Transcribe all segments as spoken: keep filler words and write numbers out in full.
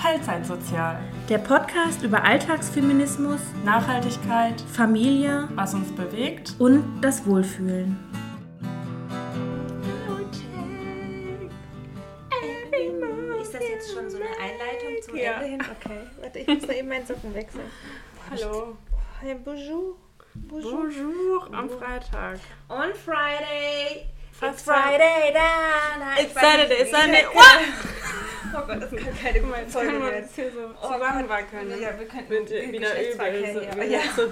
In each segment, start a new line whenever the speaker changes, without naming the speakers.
Teilzeitsozial.
Der Podcast über Alltagsfeminismus,
Nachhaltigkeit,
Familie,
was uns bewegt
und das Wohlfühlen.
Ist das jetzt schon so eine Einleitung zum
Ja.
Ende hin? Okay, warte, ich muss da eben meinen Socken wechseln.
Hallo.
Hey, bonjour.
Bonjour am Freitag.
On Friday.
Fast
It's Friday, da, da.
It's Saturday, it's Sunday.
Oh Gott, das kann keine gute
Jetzt
Folge
können wir
werden.
uns hier so
Oh
zusammenwackeln.
Gott. Ja, wir könnten
Mit äh, wieder
Geschlechtsverkehr
übel. So,
hier,
wir
aber ja.
so.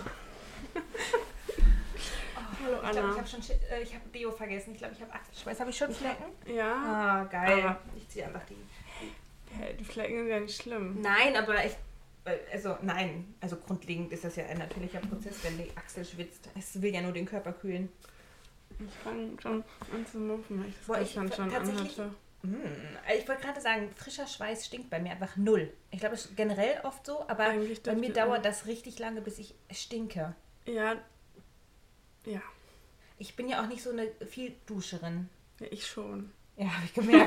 Ich
Hallo
glaube,
Anna.
ich habe schon Schi- äh, ich habe Deo vergessen. Ich glaube, ich habe Achselschweiß. Habe ich schon Flecken?
Ja,
Ah, geil.
Aber-
ich ziehe einfach die.
hey, die Flecken sind ja nicht schlimm.
Nein, aber ich. Also, nein. Also, grundlegend ist das ja ein natürlicher Prozess, wenn die Achsel schwitzt. Es will ja nur den Körper kühlen.
Ich fange schon an zu muffen, weil ich das
Boah, ich
gestern schon
tatsächlich-
anhatte.
Hm. Ich wollte gerade sagen, frischer Schweiß stinkt bei mir einfach null. Ich glaube, es ist generell oft so, aber
Eigentlich
bei mir
dürfte-
dauert das richtig lange, bis ich stinke.
Ja, ja,
Ich bin ja auch nicht so eine Vielduscherin.
ja, ich schon.
Ja, habe ich gemerkt.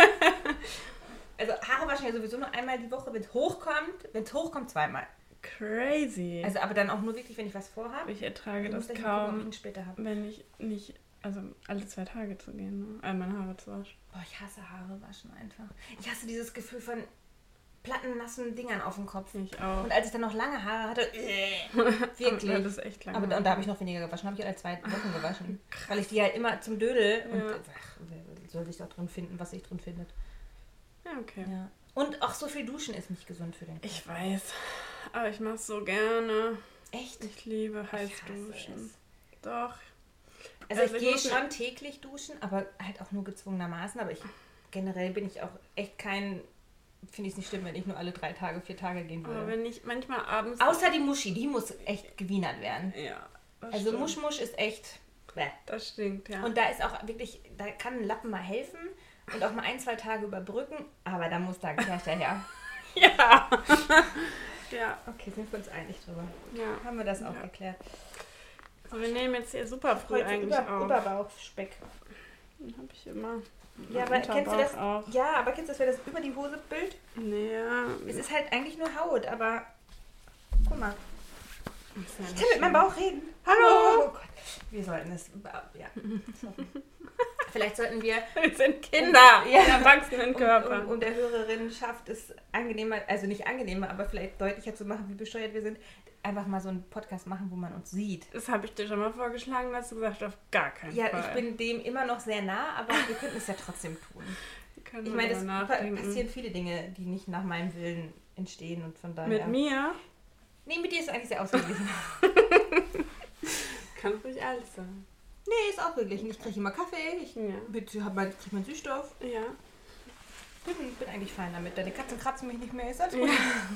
Also Haare waschen ja sowieso nur einmal die Woche, wenn es hochkommt. Wenn es hochkommt, zweimal.
Crazy.
Also aber dann auch nur wirklich, wenn ich was vorhabe.
ich ertrage
Ich
das
muss gleich mal gucken, ob ich
kaum,
ihn später habe.
wenn ich nicht, also alle zwei Tage zu gehen, ne? Äh, meine Haare zu waschen.
Boah, ich hasse Haare waschen einfach. Ich hasse dieses Gefühl von platten, nassen Dingern auf dem Kopf.
Ich auch.
Und als ich dann noch lange Haare hatte, äh,
Ja,
wirklich.
das ist echt lange.
Aber und da habe ich noch weniger gewaschen, habe ich alle zwei Wochen gewaschen. Weil ich die halt immer zum Dödel und
Ja.
ach, wer soll sich da drin finden, was sich drin findet.
Ja, okay.
Ja. Und auch so viel Duschen ist nicht gesund für den Körper.
Ich weiß, aber ich mache so gerne.
Echt?
Ich liebe
Ich hasse
Heißduschen.
es.
Doch.
Also,
Also
ich
ich
gehe
muss mir-
schon täglich duschen, aber halt auch nur gezwungenermaßen. Aber ich generell bin ich auch echt kein, finde ich es nicht schlimm, wenn ich nur alle drei Tage, vier Tage gehen
Aber
würde.
wenn ich manchmal abends...
Außer die Muschi, die muss echt gewienert werden.
Ja, das
Also
stimmt.
Muschmusch ist echt... Bäh.
Das stinkt, ja.
Und da ist auch wirklich, da kann ein Lappen mal helfen und auch mal ein, zwei Tage überbrücken, aber da muss da gleich daher.
ja. ja.
Okay, sind wir uns einig drüber.
Ja.
Haben wir das auch
Ja.
erklärt.
Also wir nehmen jetzt hier super früh
Heute
eigentlich
über,
auf.
Überbauchspeck.
Den habe ich immer.
Ja,
Am
aber kennst du
Unterbauch
das?
Auch.
Ja, aber kennst du das, wer das über die Hose bildet?
Nee, ja.
Es ist halt eigentlich nur Haut, aber guck mal.
Ist ja
Ich
nicht
kann mit meinem
schlimm.
Bauch reden. Hallo! Oh Gott. Wir sollten es. Ja. Vielleicht sollten wir.
Wir sind Kinder
Ja.
in Erwachsenenkörper.
Um, um der Hörerin schafft es angenehmer, also nicht angenehmer, aber vielleicht deutlicher zu machen, wie besteuert wir sind, einfach mal so einen Podcast machen, wo man uns sieht.
Das habe ich dir schon mal vorgeschlagen, hast du gesagt, auf gar keinen
Ja,
Fall.
ich bin dem immer noch sehr nah, aber wir könnten es ja trotzdem tun.
Wir können
Ich
mal
meine, es
drüber
pa-
nachdenken.
passieren viele Dinge, die nicht nach meinem Willen entstehen und von daher.
Mit mir
Nee, mit dir ist es eigentlich sehr ausgeglichen.
kann ruhig alles sein.
Nee, ist ausgeglichen. Ich kriege immer Kaffee, ich
Ja.
mit, hab mein, krieg meinen Süßstoff.
Ja.
Bin, bin eigentlich fein damit. Deine Katzen kratzen mich nicht mehr. Ist alles gut.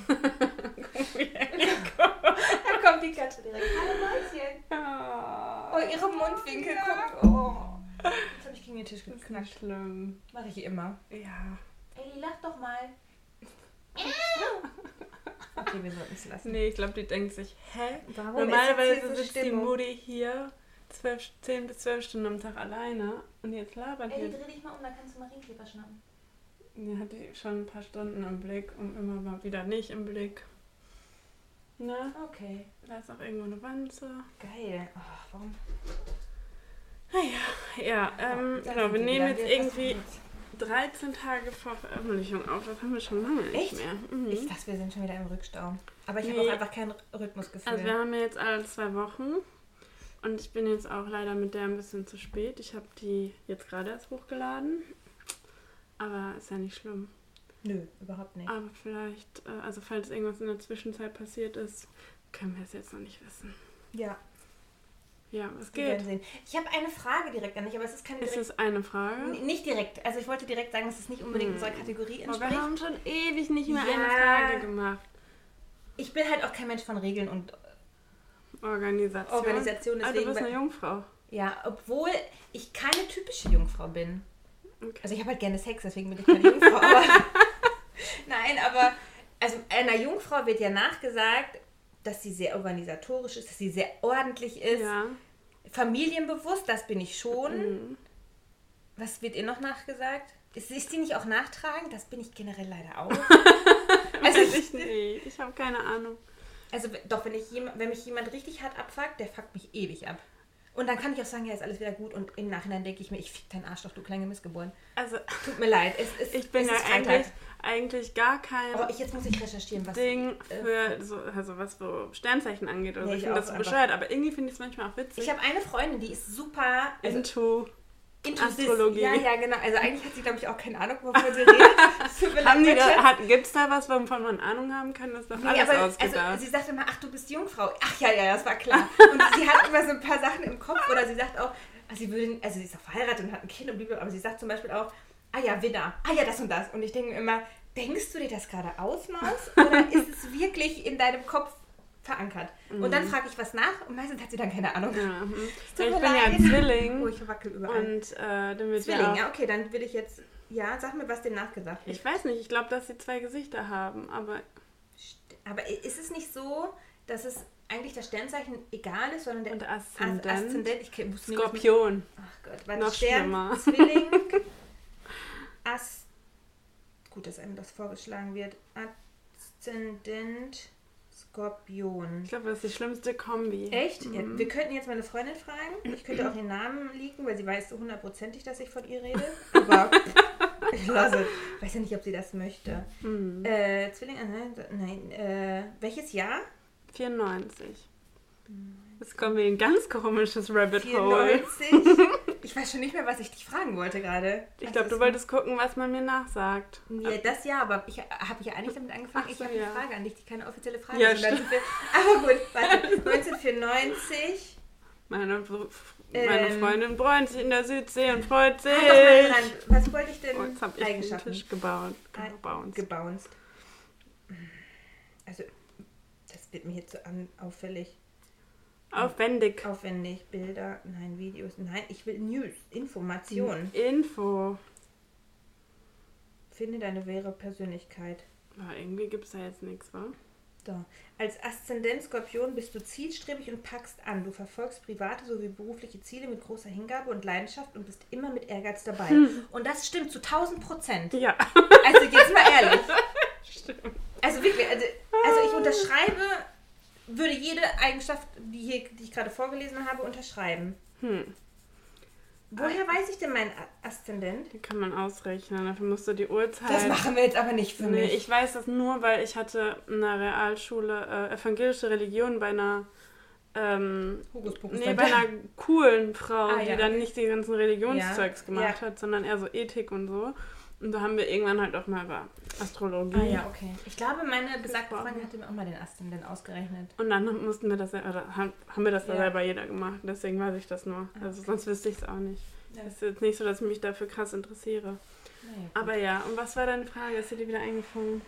Da kommt die Katze direkt. Hallo Mäuschen.
Oh,
Oh, ihre Mundwinkel. Guckt. Oh. Jetzt habe ich gegen den Tisch
das ist
geknackt.
nicht schlimm.
Mache ich immer.
Ja.
Elli, lach doch mal. Okay, wir sollten es lassen.
Nee, ich glaube, die denkt sich, hä?
Warum
Normalerweise
ist jetzt hier so
sitzt die
Stimmung?
Mutti hier zwölf, zehn bis zwölf Stunden am Tag alleine und jetzt labert
Elli,
die.
dreh dich mal um, da kannst du Marienkäfer schnappen.
Die hat die schon ein paar Stunden im Blick und immer mal wieder nicht im Blick. Na,
Okay.
da ist auch irgendwo eine Wanze.
Geil. Oh, warum?
Ja, ähm,
Da
genau,
sind
wir nehmen
wieder.
jetzt
Wir
irgendwie
versuchen
dreizehn Tage vor Veröffentlichung auf. Das haben wir schon lange nicht
Echt?
mehr. Mhm.
es. Ich dachte, wir sind schon wieder im Rückstau. Aber ich habe
Nee.
auch einfach kein Rhythmusgefühl.
Also wir haben ja jetzt alle zwei Wochen und ich bin jetzt auch leider mit der ein bisschen zu spät. Ich habe die jetzt gerade erst hochgeladen, aber ist ja nicht schlimm.
Nö, überhaupt nicht.
Aber vielleicht, äh, also falls irgendwas in der Zwischenzeit passiert ist, können wir es jetzt noch nicht wissen.
Ja,
Ja, was
wir
geht?
werden sehen. Ich habe eine Frage direkt an dich, aber es ist keine
Ist
direkt,
es eine Frage?
N- nicht direkt. Also ich wollte direkt sagen, dass es nicht unbedingt
Hm.
unserer Kategorie
Aber
entspricht.
wir haben schon ewig nicht mehr
Ja.
eine Frage gemacht.
Ich bin halt auch kein Mensch von Regeln und
Organisation.
Organisation.
Ah, du
Deswegen,
bist eine Jungfrau.
ja, obwohl ich keine typische Jungfrau bin.
Okay.
Also ich habe halt gerne Sex, deswegen bin ich keine Jungfrau. Aber nein, aber also einer Jungfrau wird ja nachgesagt, dass sie sehr organisatorisch ist, dass sie sehr ordentlich ist,
Ja.
familienbewusst, das bin ich schon.
Mhm.
Was wird ihr noch nachgesagt? Ist, ist die nicht auch nachtragend? Das bin ich generell leider auch. Also
Weiß ich nicht. Ich habe keine Ahnung.
Also doch, wenn, ich jemand, wenn mich jemand richtig hart abfuckt, der fuckt mich ewig ab. Und dann kann ich auch sagen, ja, ist alles wieder gut. Und im Nachhinein denke ich mir, ich fick deinen Arschloch, du kleine Missgeburt.
Also,
tut mir leid. Es, es,
ich bin
es
ja
ist
eigentlich, eigentlich gar kein
oh, ich, jetzt muss ich recherchieren, was...
Ding
äh,
für, so, also was so Sternzeichen angeht. Oder
Nee,
so.
ich
Ich finde
auch
das so
einfach.
bescheuert, aber irgendwie finde ich es manchmal auch witzig.
Ich habe eine Freundin, die ist super... Also,
Into
into
Astrologie.
This. Ja, ja, genau. Also eigentlich hat sie, glaube ich, auch keine Ahnung, wovon sie redet. Tut mir
Haben die
leid,
da, hat, gibt's da was, wovon man Ahnung haben kann? Das ist doch
Nee,
alles
aber
ausgedacht.
also, sie sagt immer, ach, du bist Jungfrau. Ach ja, ja, das war klar. Und sie hat immer so ein paar Sachen im Kopf. Oder sie sagt auch, sie würde, also sie ist auch verheiratet und hat ein Kind und blablabla, aber sie sagt zum Beispiel auch, ah ja, Widder, ah ja, das und das. Und ich denke mir immer, denkst du dir das gerade aus, Maus? Oder ist es wirklich in deinem Kopf verankert? Mhm. Und dann frage ich was nach und meistens hat sie dann keine Ahnung.
Ja, mhm.
Tut
ich
mir
bin ja
leid.
ein Zwilling.
Oh, ich verwackel überall.
Und äh, dann wird
Zwilling,
ja, auch,
ja, okay, dann will ich jetzt, ja, sag mir, was dem nachgesagt wird.
ich weiß nicht, ich glaube, dass sie zwei Gesichter haben, aber
Aber ist es nicht so, dass es eigentlich das Sternzeichen egal ist, sondern der
und Aszendent,
As- Aszendent ich kenn- wusste nicht, was mit-
Skorpion.
Ach Gott, warte,
Noch
Stern,
schlimmer.
Zwilling, Ast... Gut, dass einem das vorgeschlagen wird. Aszendent, Skorpion.
Ich glaube, das ist die schlimmste Kombi.
Echt?
Mhm.
Ja, wir könnten jetzt meine Freundin fragen. Ich könnte auch ihren Namen leaken, weil sie weiß so hundertprozentig, dass ich von ihr rede. Aber ich lasse. Ich weiß ja nicht, ob sie das möchte.
Mhm.
Äh, Zwilling, äh, nein, nein äh, welches Jahr?
vierundneunzig. Jetzt kommen wir in ein ganz komisches Rabbit Hole.
vierundneunzig. Ich weiß schon nicht mehr, was ich dich fragen wollte gerade.
Ich
Was
glaube,
ist-
du wolltest gucken, was man mir nachsagt.
Ja, das ja, aber ich habe ja eigentlich damit angefangen.
Ach
Ich
so,
habe
ja.
eine Frage an dich, die keine offizielle Frage
Ja,
ist. Und dann
stimmt.
sind wir- Aber gut, warte. neunzehnhundert
Meine, meine
Ähm.
Freundin bräunt sich in der Südsee und freut sich.
Halt doch mal dran. Was wollte ich denn?
Oh, jetzt habe ich den
Eigenschaften.
Tisch gebaut.
Ein-
gebounced.
Gebounced. Also, das wird mir jetzt so an, auffällig.
Aufwendig.
Aufwendig. Bilder, nein, Videos. Nein, ich will News, Informationen.
Info.
Finde deine wahre Persönlichkeit.
Aber irgendwie gibt es da jetzt nichts, wa?
So. Als Aszendent Skorpion bist du zielstrebig und packst an. Du verfolgst private sowie berufliche Ziele mit großer Hingabe und Leidenschaft und bist immer mit Ehrgeiz dabei.
Hm.
Und das stimmt zu tausend Prozent.
Ja.
Also jetzt mal ehrlich.
Stimmt.
Also wirklich, also, also ich unterschreibe, würde jede Eigenschaft, die, hier, die ich gerade vorgelesen habe, unterschreiben.
Hm.
Woher weiß ich denn meinen A- Aszendent?
Die kann man ausrechnen. Dafür musst du die Uhrzeit...
Das machen wir jetzt aber nicht für
Nee,
mich.
ich weiß das nur, weil ich hatte in der Realschule äh, evangelische Religion bei einer ähm,
Hokus Pokus
nee,
dann.
bei einer coolen Frau,
Ah,
die
ja,
dann
okay.
nicht die ganzen Religionszeugs
Ja,
gemacht
ja.
hat, sondern eher so Ethik und so. Und da haben wir irgendwann halt auch mal über Astrologie.
Ah ja, okay. Ich glaube, meine besagte
Gesprochen.
Freundin hatte mir auch mal den Aszendent ausgerechnet.
Und dann mussten wir das, oder haben haben wir das da
Ja.
selber jeder gemacht. Deswegen weiß ich das nur. Also sonst wüsste ich es auch nicht.
Ja.
Es ist jetzt nicht so, dass ich mich dafür krass interessiere.
Naja, gut.
Aber ja, und was war deine Frage? Ist dir die wieder eingefallen?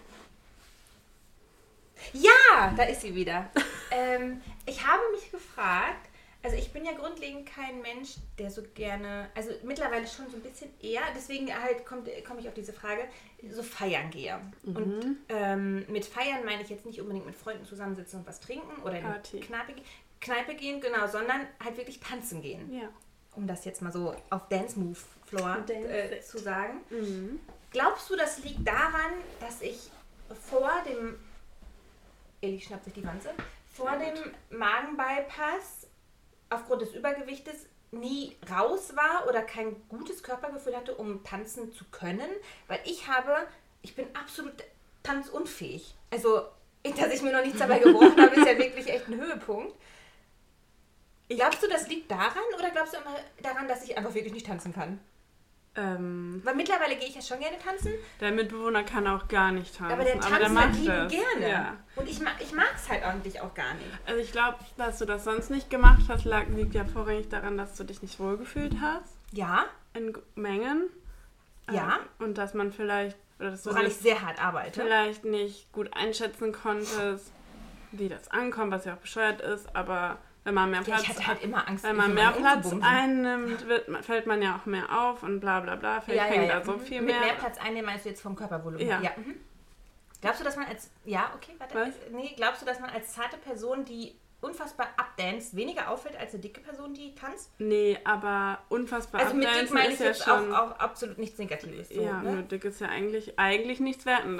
Ja, da ist sie wieder. ähm, ich habe mich gefragt, also ich bin ja grundlegend kein Mensch, der so gerne, also mittlerweile schon so ein bisschen eher, deswegen halt kommt, komme ich auf diese Frage, so feiern gehe.
Mhm.
Und ähm, mit feiern meine ich jetzt nicht unbedingt mit Freunden zusammensitzen und was trinken oder in eine
Party.
Kneipe, Kneipe gehen, genau, sondern halt wirklich tanzen gehen.
Ja.
Um das jetzt mal so auf Dance Move Floor
Dance
äh,
it.
zu sagen.
Mhm.
Glaubst du, das liegt daran, dass ich vor dem Elli schnappt sich die Wanze, vor
Sehr
dem Magenbypass aufgrund des Übergewichtes nie raus war oder kein gutes Körpergefühl hatte, um tanzen zu können? Weil ich habe, ich bin absolut tanzunfähig. Also, dass ich mir noch nichts dabei gebrochen habe, ist ja wirklich echt ein Höhepunkt. Glaubst du, das liegt daran oder glaubst du immer daran, dass ich einfach wirklich nicht tanzen kann?
Ähm,
Weil mittlerweile gehe ich ja schon gerne tanzen,
der Mitbewohner kann auch gar nicht tanzen.
aber der tanzt
der
halt
macht
lieben
das.
gerne.
Ja.
Und ich, ma- ich mag es halt eigentlich auch gar nicht.
Also ich glaube, dass du das sonst nicht gemacht hast, lag, liegt ja vorrangig daran, dass du dich nicht wohlgefühlt hast.
Ja,
In G- Mengen.
Ja.
Ähm, und dass man vielleicht, oder dass du
woran ich
das
sehr hart arbeite.
vielleicht nicht gut einschätzen konntest, wie das ankommt, was ja auch bescheuert ist, aber wenn man mehr
Ja,
Platz
ich hatte
hat,
halt immer Angst,
wenn man
irgendwann
mehr Platz
umzubumsen.
einnimmt, wird, man- fällt man ja auch mehr auf und bla bla bla. Vielleicht
Ja, ja,
hängt
ja.
da so
Mhm.
viel
Mit
mehr.
mehr Platz einnehmen meinst du jetzt vom Körpervolumen?
Ja.
ja. Mhm. Glaubst du, dass man als, ja, okay, warte.
Was?
Nee, glaubst du, dass man als zarte Person, die unfassbar abdanzt, weniger auffällt als eine dicke Person, die tanzt?
Nee, aber unfassbar
Also mit dick
abdancen
meine
ist
ich
ja
jetzt
schon...
auch, auch absolut nichts Negatives. So,
ja,
ne?
nur dick ist ja eigentlich, eigentlich nichts Wertendes.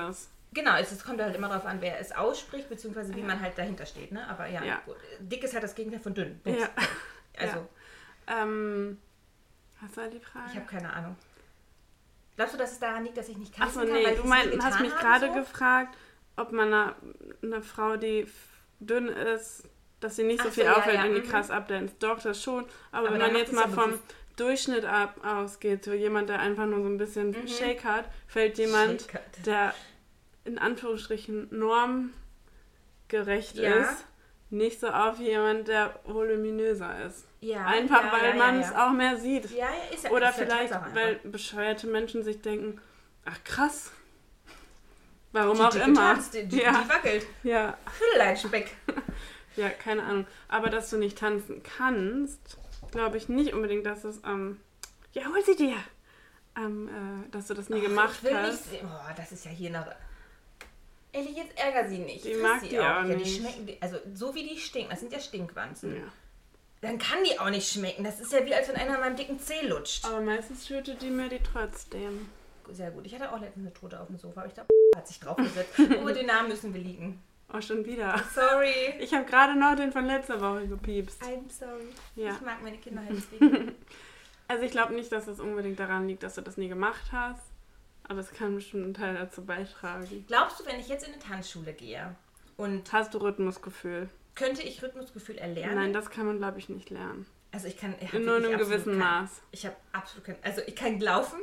Genau, es, es kommt halt immer darauf an, wer es ausspricht, beziehungsweise wie
Ja.
man halt dahinter steht, ne? Aber ja,
Ja.
gut. Dick ist halt das Gegenteil von dünn.
Ja.
Also,
Ja. Ähm, hast du halt die Frage?
ich habe keine Ahnung. Glaubst du, dass es daran liegt, dass ich nicht tanzen
Achso,
kann?
nee,
weil ich
du
es
mein,
nie
hast
getan
mich
habe,
gerade
so?
gefragt, ob man einer eine Frau, die f- dünn ist, dass sie nicht so
Ach
viel
so, ja,
auffällt,
ja,
irgendwie
mhm.
krass abdanzt. Doch, das schon. Aber,
Aber
wenn
dann
man
macht
jetzt
es ja
mal vom
bewusst.
Durchschnitt ab ausgeht, so jemand, der einfach nur so ein bisschen
Mhm.
Shake hat, fällt jemand,
Shake hat.
der in Anführungsstrichen normgerecht
Ja.
ist, nicht so auf wie jemand, der voluminöser ist.
Ja,
Einfach,
ja,
weil
ja,
man
ja,
es
ja.
auch mehr sieht.
Ja, ja, ist ja
Oder
ist ja
vielleicht,
Tatsache
weil
einfach.
bescheuerte Menschen sich denken, ach krass, warum
Die
auch
dicke
immer.
Tanz, die, die,
ja,
die wackelt.
ja,
Hüllleinspeck.
ja, keine Ahnung. Aber dass du nicht tanzen kannst, glaube ich nicht unbedingt, dass es, ähm, ja, hol sie dir, ähm, äh, dass du das nie
Och,
gemacht
ich will
hast.
nicht sehen. Boah, das ist ja hier noch... Ehrlich, jetzt ärger sie nicht.
Die
Friss
mag
sie
die auch
Ja, die
nicht.
schmecken, die- also so wie die stinken, das sind ja Stinkwanzen.
Ja.
Dann kann die auch nicht schmecken. Das ist ja wie, als wenn einer an meinem dicken Zeh lutscht.
Aber meistens schüttet die mir die trotzdem.
Sehr gut. Ich hatte auch letztens eine Tote auf dem Sofa, aber ich glaube, hat sich draufgesetzt. Über den Namen müssen wir liegen.
Oh, schon wieder.
Sorry.
Ich habe gerade noch den von letzter Woche gepiepst.
I'm sorry.
Ja.
Ich mag meine Kinder halt deswegen.
Also ich glaube nicht, dass es unbedingt daran liegt, dass du das nie gemacht hast. Aber es kann bestimmt einen Teil dazu beitragen.
Glaubst du, wenn ich jetzt in eine Tanzschule gehe und
Hast du Rhythmusgefühl?
könnte ich Rhythmusgefühl erlernen?
Nein, das kann man, glaube ich, nicht lernen.
Also ich kann... Ich hab
In nur
wirklich
einem
absolut
gewissen
kein-
Maß.
Ich habe absolut kein... Also ich kann laufen.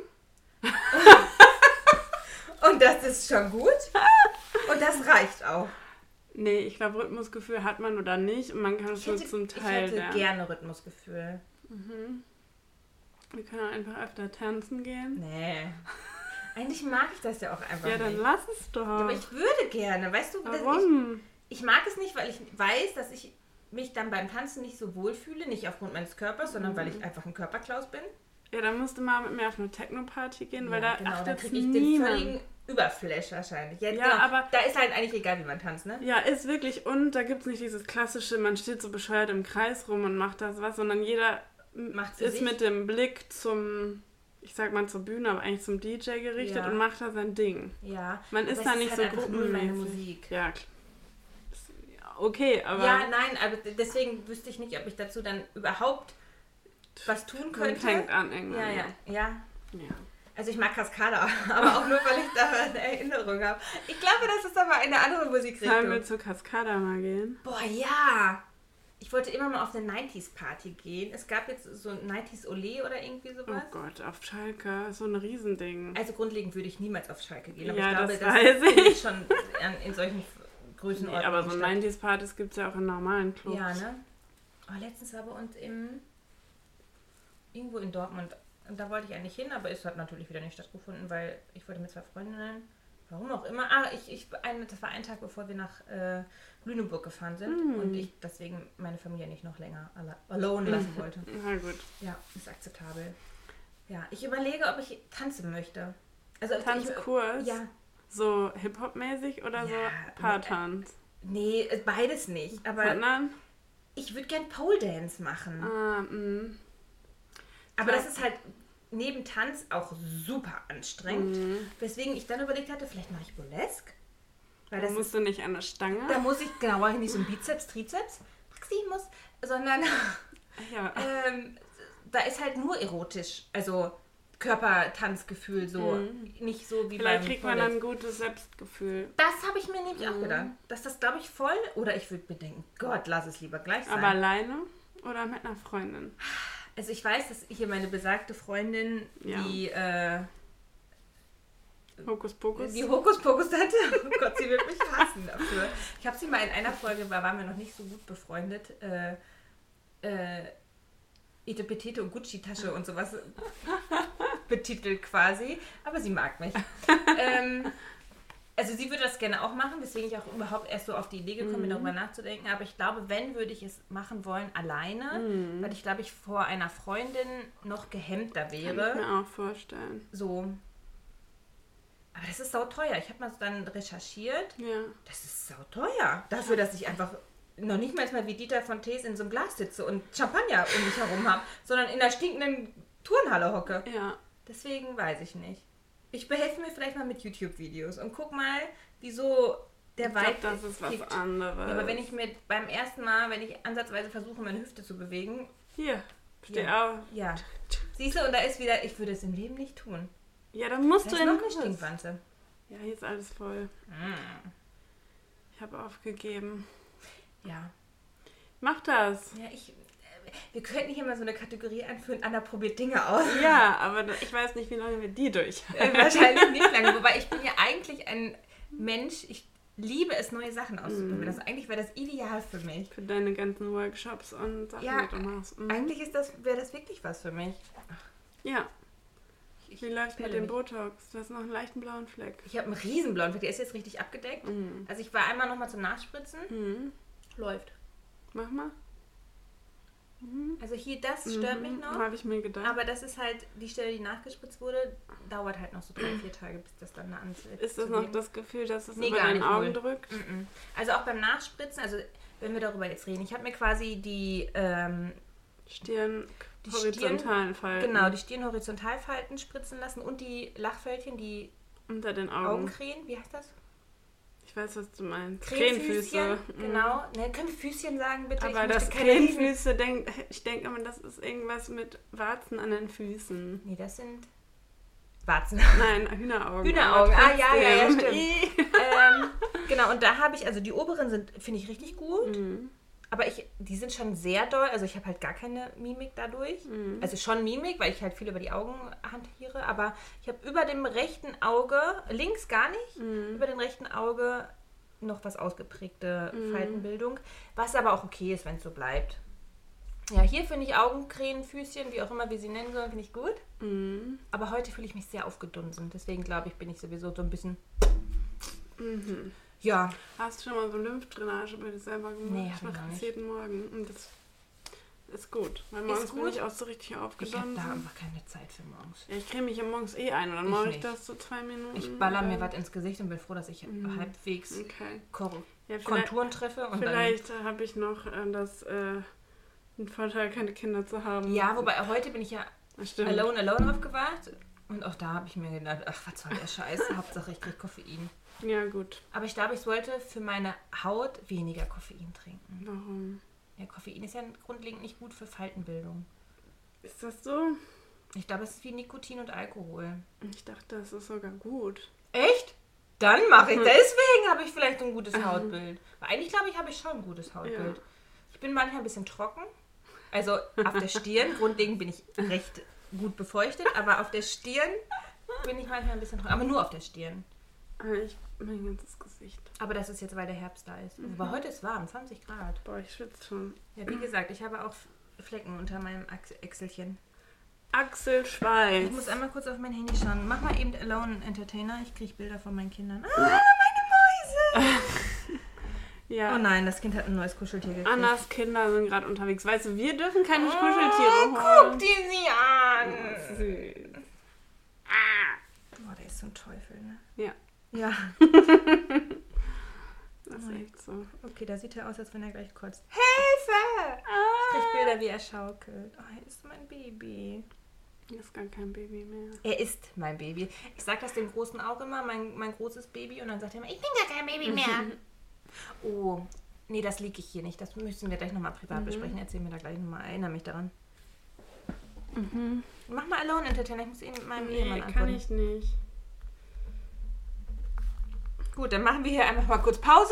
Und das ist schon gut. Und das reicht auch.
Nee, ich glaube, Rhythmusgefühl hat man oder nicht. Und man kann es
Ich
nur
hätte,
zum
ich
Teil
hätte
lernen.
gerne Rhythmusgefühl.
Wir können auch einfach öfter tanzen gehen.
Nee. Eigentlich mag ich das ja auch einfach
Ja, dann
nicht.
lass es doch.
Ja, aber ich würde gerne, weißt du, dass ich,
Warum?
ich mag es nicht, weil ich weiß, dass ich mich dann beim Tanzen nicht so wohlfühle, nicht aufgrund meines Körpers, sondern weil ich einfach ein Körperklaus bin.
Ja, dann musst du mal mit mir auf eine Techno-Party gehen, weil
ja,
da
genau, dann
achtet
kriege ich den
niemand.
völligen Überflash wahrscheinlich. Ja,
Ja,
genau.
aber-
da ist halt eigentlich egal, wie man tanzt, ne?
Ja, ist wirklich. Und da gibt es nicht dieses klassische, man steht so bescheuert im Kreis rum und macht das was, sondern jeder
Macht für
ist
sich.
mit dem Blick zum, ich sag mal zur Bühne, aber eigentlich zum D J gerichtet
Ja.
und macht da sein Ding.
Ja.
Man
aber
ist
es
da nicht
halt
so
einfach nur meine
gruppenmäßig.
Musik.
Ja, klar. Das- ja, okay, aber
Ja, nein, aber deswegen wüsste ich nicht, ob ich dazu dann überhaupt was tun
man
könnte.
fängt an irgendwann.
Ja, ja, ja.
ja.
Also ich mag Cascada, aber auch nur, weil ich da eine Erinnerung habe. Ich glaube, das ist aber eine andere
Sollen wir
Musikrichtung.
zur Cascada mal gehen?
Boah, ja! Ich wollte immer mal auf eine neunziger-Party gehen. Es gab jetzt so ein neunziger Olé oder irgendwie
Oh
sowas.
Gott, auf Schalke ist so ein Riesending.
Also grundlegend würde ich niemals auf Schalke gehen. Aber
Ja,
ich glaube,
das
das,
weiß
bin
ich.
ich schon an, in solchen
Nee,
Größenordnungen.
aber so
statt.
neunziger-Partys gibt es ja auch in normalen Clubs.
Ja, ne? Oh, letztens war bei uns im irgendwo in Dortmund. Und da wollte ich eigentlich hin, aber es hat natürlich wieder nicht stattgefunden, weil ich wollte mit zwei Freundinnen, warum auch immer, ah, ich, ich, ein, das war ein Tag, bevor wir nach äh, Lüneburg gefahren sind
Mm.
und ich deswegen meine Familie nicht noch länger alle, alone lassen wollte.
Na gut.
Ja, ist akzeptabel. Ja, ich überlege, ob ich tanzen möchte. Also ob
Tanzkurs?
Ich, ja,
So Hip-Hop-mäßig oder
Ja,
so Paartanz?
nee, beides nicht. Aber
Sondern?
ich würde gern Pole Dance machen.
Ah, mh.
Aber
Klar.
das ist halt neben Tanz auch super anstrengend.
Mhm.
Weswegen ich dann überlegt hatte, vielleicht mache ich Burlesque. Weil
Da
das
musst
ist,
du nicht an der Stange.
da muss ich, genau, mache ich nicht so ein Bizeps, Trizeps, Maximus, sondern
Ja.
ähm, da ist halt nur erotisch. Also Körpertanzgefühl so.
Mhm.
Nicht so wie
Vielleicht
beim
kriegt man
Burlesque.
dann ein gutes Selbstgefühl.
Das habe ich mir nämlich auch
Mhm.
gedacht. Dass das, glaube ich, voll... Oder ich würde mir denken, Gott, lass es lieber gleich sein.
Aber alleine oder mit einer Freundin?
Also ich weiß, dass hier meine besagte Freundin,
Ja.
die... Äh,
Hokuspokus?
Die Hokuspokus-Tante, oh Gott, sie wird mich hassen dafür. Ich habe sie mal in einer Folge, da waren wir noch nicht so gut befreundet, äh, äh, Etepetete und Gucci-Tasche und sowas betitelt quasi, aber sie mag mich. ähm, also sie würde das gerne auch machen, weswegen ich auch überhaupt erst so auf die Idee gekommen bin,
Mhm.
darüber nachzudenken, aber ich glaube, wenn, würde ich es machen wollen alleine,
Mhm.
weil ich glaube, ich vor einer Freundin noch gehemmter
Kann ich
wäre.
mir auch vorstellen.
So. Aber das ist sauteuer. Ich habe mal so dann recherchiert.
Ja.
Das ist sauteuer. Dafür, dass ich einfach noch nicht mal wie Dieter von Tees in so einem Glas sitze und Champagner um mich herum habe, sondern in einer stinkenden Turnhalle hocke.
Ja.
Deswegen weiß ich nicht. Ich behelfe mir vielleicht mal mit YouTube-Videos und guck mal, die so der
Ich glaube,
Vibe
das ist was
gibt.
anderes.
Ja, aber wenn ich mir beim ersten Mal, wenn ich ansatzweise versuche, meine Hüfte zu bewegen,
Hier, steh
Ja.
auf.
ja. Siehst du, und da ist wieder, ich würde es im Leben nicht tun.
Ja, dann musst
Da
du
ist
in
noch
den
eine
Kurs.
Stinkwanze.
Ja, hier ist alles voll.
Mm.
Ich habe aufgegeben.
Ja.
Mach das.
Ja, ich. äh, Wir könnten hier mal so eine Kategorie einführen, Anna probiert Dinge aus.
Ja, aber ich weiß nicht, wie lange wir die durch.
Äh, Wahrscheinlich nicht lange. Wobei ich bin ja eigentlich ein Mensch, ich liebe es, neue Sachen auszuprobieren.
Mm.
Also eigentlich wäre das ideal für mich.
Für deine ganzen Workshops und Sachen,
Ja,
die du machst. Mhm.
Eigentlich ist das, wäre das wirklich was für mich.
Ja.
Ich,
Wie läuft's mit
pelle
dem
mich.
Botox? Du hast noch einen leichten blauen Fleck.
Ich habe einen riesen blauen Fleck, der ist jetzt richtig abgedeckt.
Mhm.
Also ich war einmal nochmal zum Nachspritzen.
Mhm.
Läuft.
Mach mal.
Also hier, das stört mich noch.
Habe ich mir gedacht.
Aber das ist halt die Stelle, die nachgespritzt wurde, dauert halt noch so drei, vier Tage, bis das dann eine anzieht.
ist das noch das Gefühl, dass es
Nee,
über
gar
deine
nicht,
Augen
null.
drückt?
Mhm. Also auch beim Nachspritzen, also wenn wir darüber jetzt reden, ich habe mir quasi die, ähm,
Stirn,
Die
horizontalen Falten.
genau, die Stirnhorizontalfalten spritzen lassen und die Lachfältchen, die
Unter den Augen.
Augenkrähen, wie heißt das?
Ich weiß, was du meinst.
Krähenfüßchen,
Krähenfüße. Mhm.
genau. Ne, können wir Füßchen sagen, bitte?
Aber
ich
das
möchte keine riesen-
Krähenfüße, denk, ich denke immer, das ist irgendwas mit Warzen an den Füßen.
Nee, das sind Warzen.
Nein, Hühneraugen.
Hühneraugen,
aber
ah ja, ja, ja,
trotzdem.
stimmt. ähm, genau, und da habe ich, also die oberen sind, finde ich, richtig gut.
Mhm.
Aber ich, die sind schon sehr doll, also ich habe halt gar keine Mimik dadurch.
Mhm.
Also schon Mimik, weil ich halt viel über die Augen hantiere, aber ich habe über dem rechten Auge, links gar nicht,
Mhm.
über dem rechten Auge noch was ausgeprägte
Mhm.
Faltenbildung, was aber auch okay ist, wenn es so bleibt. Ja, hier finde ich Augenkrähen, Füßchen, wie auch immer wir sie nennen sollen, finde ich gut.
Mhm.
Aber heute fühle ich mich sehr aufgedunsen, deswegen glaube ich, bin ich sowieso so ein bisschen,
Mhm.
ja,
Hast du schon mal so Lymphdrainage bei dir selber gemacht?
Nee, hab
ich
ich
mache
noch
das
nicht.
jeden Morgen und das ist gut. Weil morgens bin
gut?
ich auch so richtig
ich habe
aufgedunsen.
da einfach keine Zeit für morgens.
Ja, ich creme mich ja morgens eh ein und dann
Ich
mache ich
nicht.
das so zwei Minuten.
Ich baller mir
äh,
was ins Gesicht und bin froh, dass ich
Mhm.
halbwegs
Okay.
Kor
Ja, vielleicht,
Konturen treffe. Und
vielleicht habe ich noch äh, das, äh, den Vorteil, keine Kinder zu haben.
dann, ja, wobei heute bin ich ja
Das stimmt.
alone, alone aufgewacht. Und auch da habe ich mir gedacht, ach, was soll der Scheiß? Hauptsache ich kriege Koffein.
Ja, gut.
Aber ich glaube, ich sollte für meine Haut weniger Koffein trinken.
Warum?
Ja, Koffein ist ja grundlegend nicht gut für Faltenbildung.
Ist das so?
Ich glaube, es ist wie Nikotin und Alkohol.
Ich dachte, das ist sogar gut.
Echt? Dann mache ich. Deswegen habe ich vielleicht ein gutes Hautbild. Weil eigentlich glaube ich, habe ich schon ein gutes Hautbild.
Ja.
Ich bin manchmal ein bisschen trocken. Also auf der Stirn, grundlegend bin ich recht gut befeuchtet, aber auf der Stirn bin ich manchmal ein bisschen trocken. Aber nur auf der Stirn.
Aber ich, mein ganzes Gesicht.
Aber das ist jetzt, weil der Herbst da ist.
Mhm.
Aber heute ist warm, zwanzig Grad.
Boah, ich schwitze schon.
Ja, wie gesagt, ich habe auch Flecken unter meinem Achs- Äxelchen.
Axel
Ich
Schweiz.
muss einmal kurz auf mein Handy schauen. Mach mal eben Alone Entertainer. Ich kriege Bilder von meinen Kindern. Ah, meine Mäuse!
Ja.
Oh nein, das Kind hat ein neues Kuscheltier gekriegt.
Annas Kinder sind gerade unterwegs. Weißt du, wir dürfen keine
Oh,
Kuscheltiere
guck
holen.
die sie an!
Süß.
Boah, der ist so ein Teufel, ne?
Ja,
Ja.
das ist echt so.
Okay, da sieht er aus, als wenn er gleich kotzt. Hilfe! Ich krieg Bilder, wie er schaukelt. Oh, er ist mein Baby.
Das ist gar kein Baby mehr.
Er ist mein Baby. Ich sag das dem Großen auch immer, mein, mein großes Baby. Und dann sagt er immer, ich bin gar kein Baby mehr. Oh, nee, das liege ich hier nicht. Das müssen wir gleich nochmal privat
Mhm.
besprechen. Erzähl mir da gleich nochmal. Erinnere mich daran.
Mhm.
Mach mal Alone Entertainer. Ich muss eh mit meinem
Nee,
Ehemann
kann
antworten.
ich nicht.
Gut, dann machen wir hier einfach mal kurz Pause.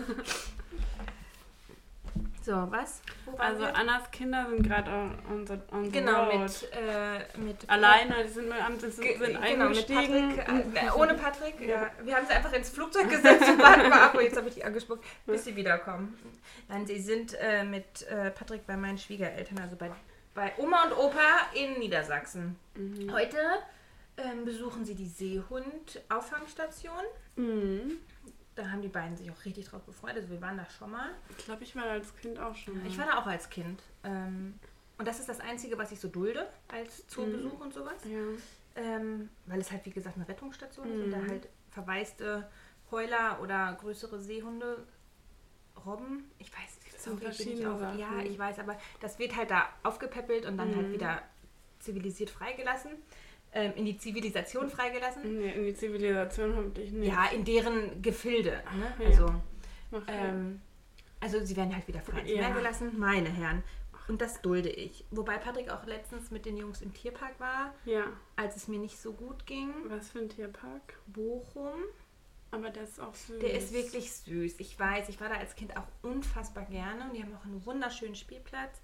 So, was? Wo waren
Also
wir?
Annas Kinder sind gerade on, on, the, on the
Genau,
road.
mit, äh, mit
Alleine, die sind, am- sind,
Ge-
sind
genau, mit
eingestiegen.
Patrick, äh, ohne Patrick, ja. Wir haben sie einfach ins Flugzeug gesetzt und warten mal ab. Und jetzt habe ich die angespuckt, bis sie wiederkommen. Nein, sie sind äh, mit äh, Patrick bei meinen Schwiegereltern, also bei, bei Oma und Opa in Niedersachsen.
Mhm.
Heute ähm, besuchen sie die Seehund-Auffangstation.
Mhm.
Da haben die beiden sich auch richtig drauf gefreut. Also wir waren da schon mal.
Ich glaube, ich war da als Kind auch schon.
Ich war da auch als Kind. Ähm, und das ist das Einzige, was ich so dulde als Zoobesuch und sowas.
Ja.
Ähm, weil es halt, wie gesagt, eine Rettungsstation ist
Mhm.
und da halt verwaiste Heuler oder größere Seehunde, Robben, ich weiß,
Das sind
sorry, bin ich
verschiedene
auch,
Sachen.
ja, ich weiß, aber das wird halt da aufgepeppelt und dann halt
Mhm.
wieder zivilisiert freigelassen. ähm, in die Zivilisation freigelassen.
Nee, in die Zivilisation habe ich nicht.
Ja, in deren Gefilde. Ne?
Ja.
Also,
Ach, ja.
ähm, also sie werden halt wieder frei ins
Ja.
Meer gelassen, meine Herren. Und das dulde ich. Wobei Patrick auch letztens mit den Jungs im Tierpark war,
ja.
als es mir nicht so gut ging.
Was für ein Tierpark?
Bochum.
Aber der ist auch süß.
Der ist wirklich süß. Ich weiß, ich war da als Kind auch unfassbar gerne und die haben auch einen wunderschönen Spielplatz.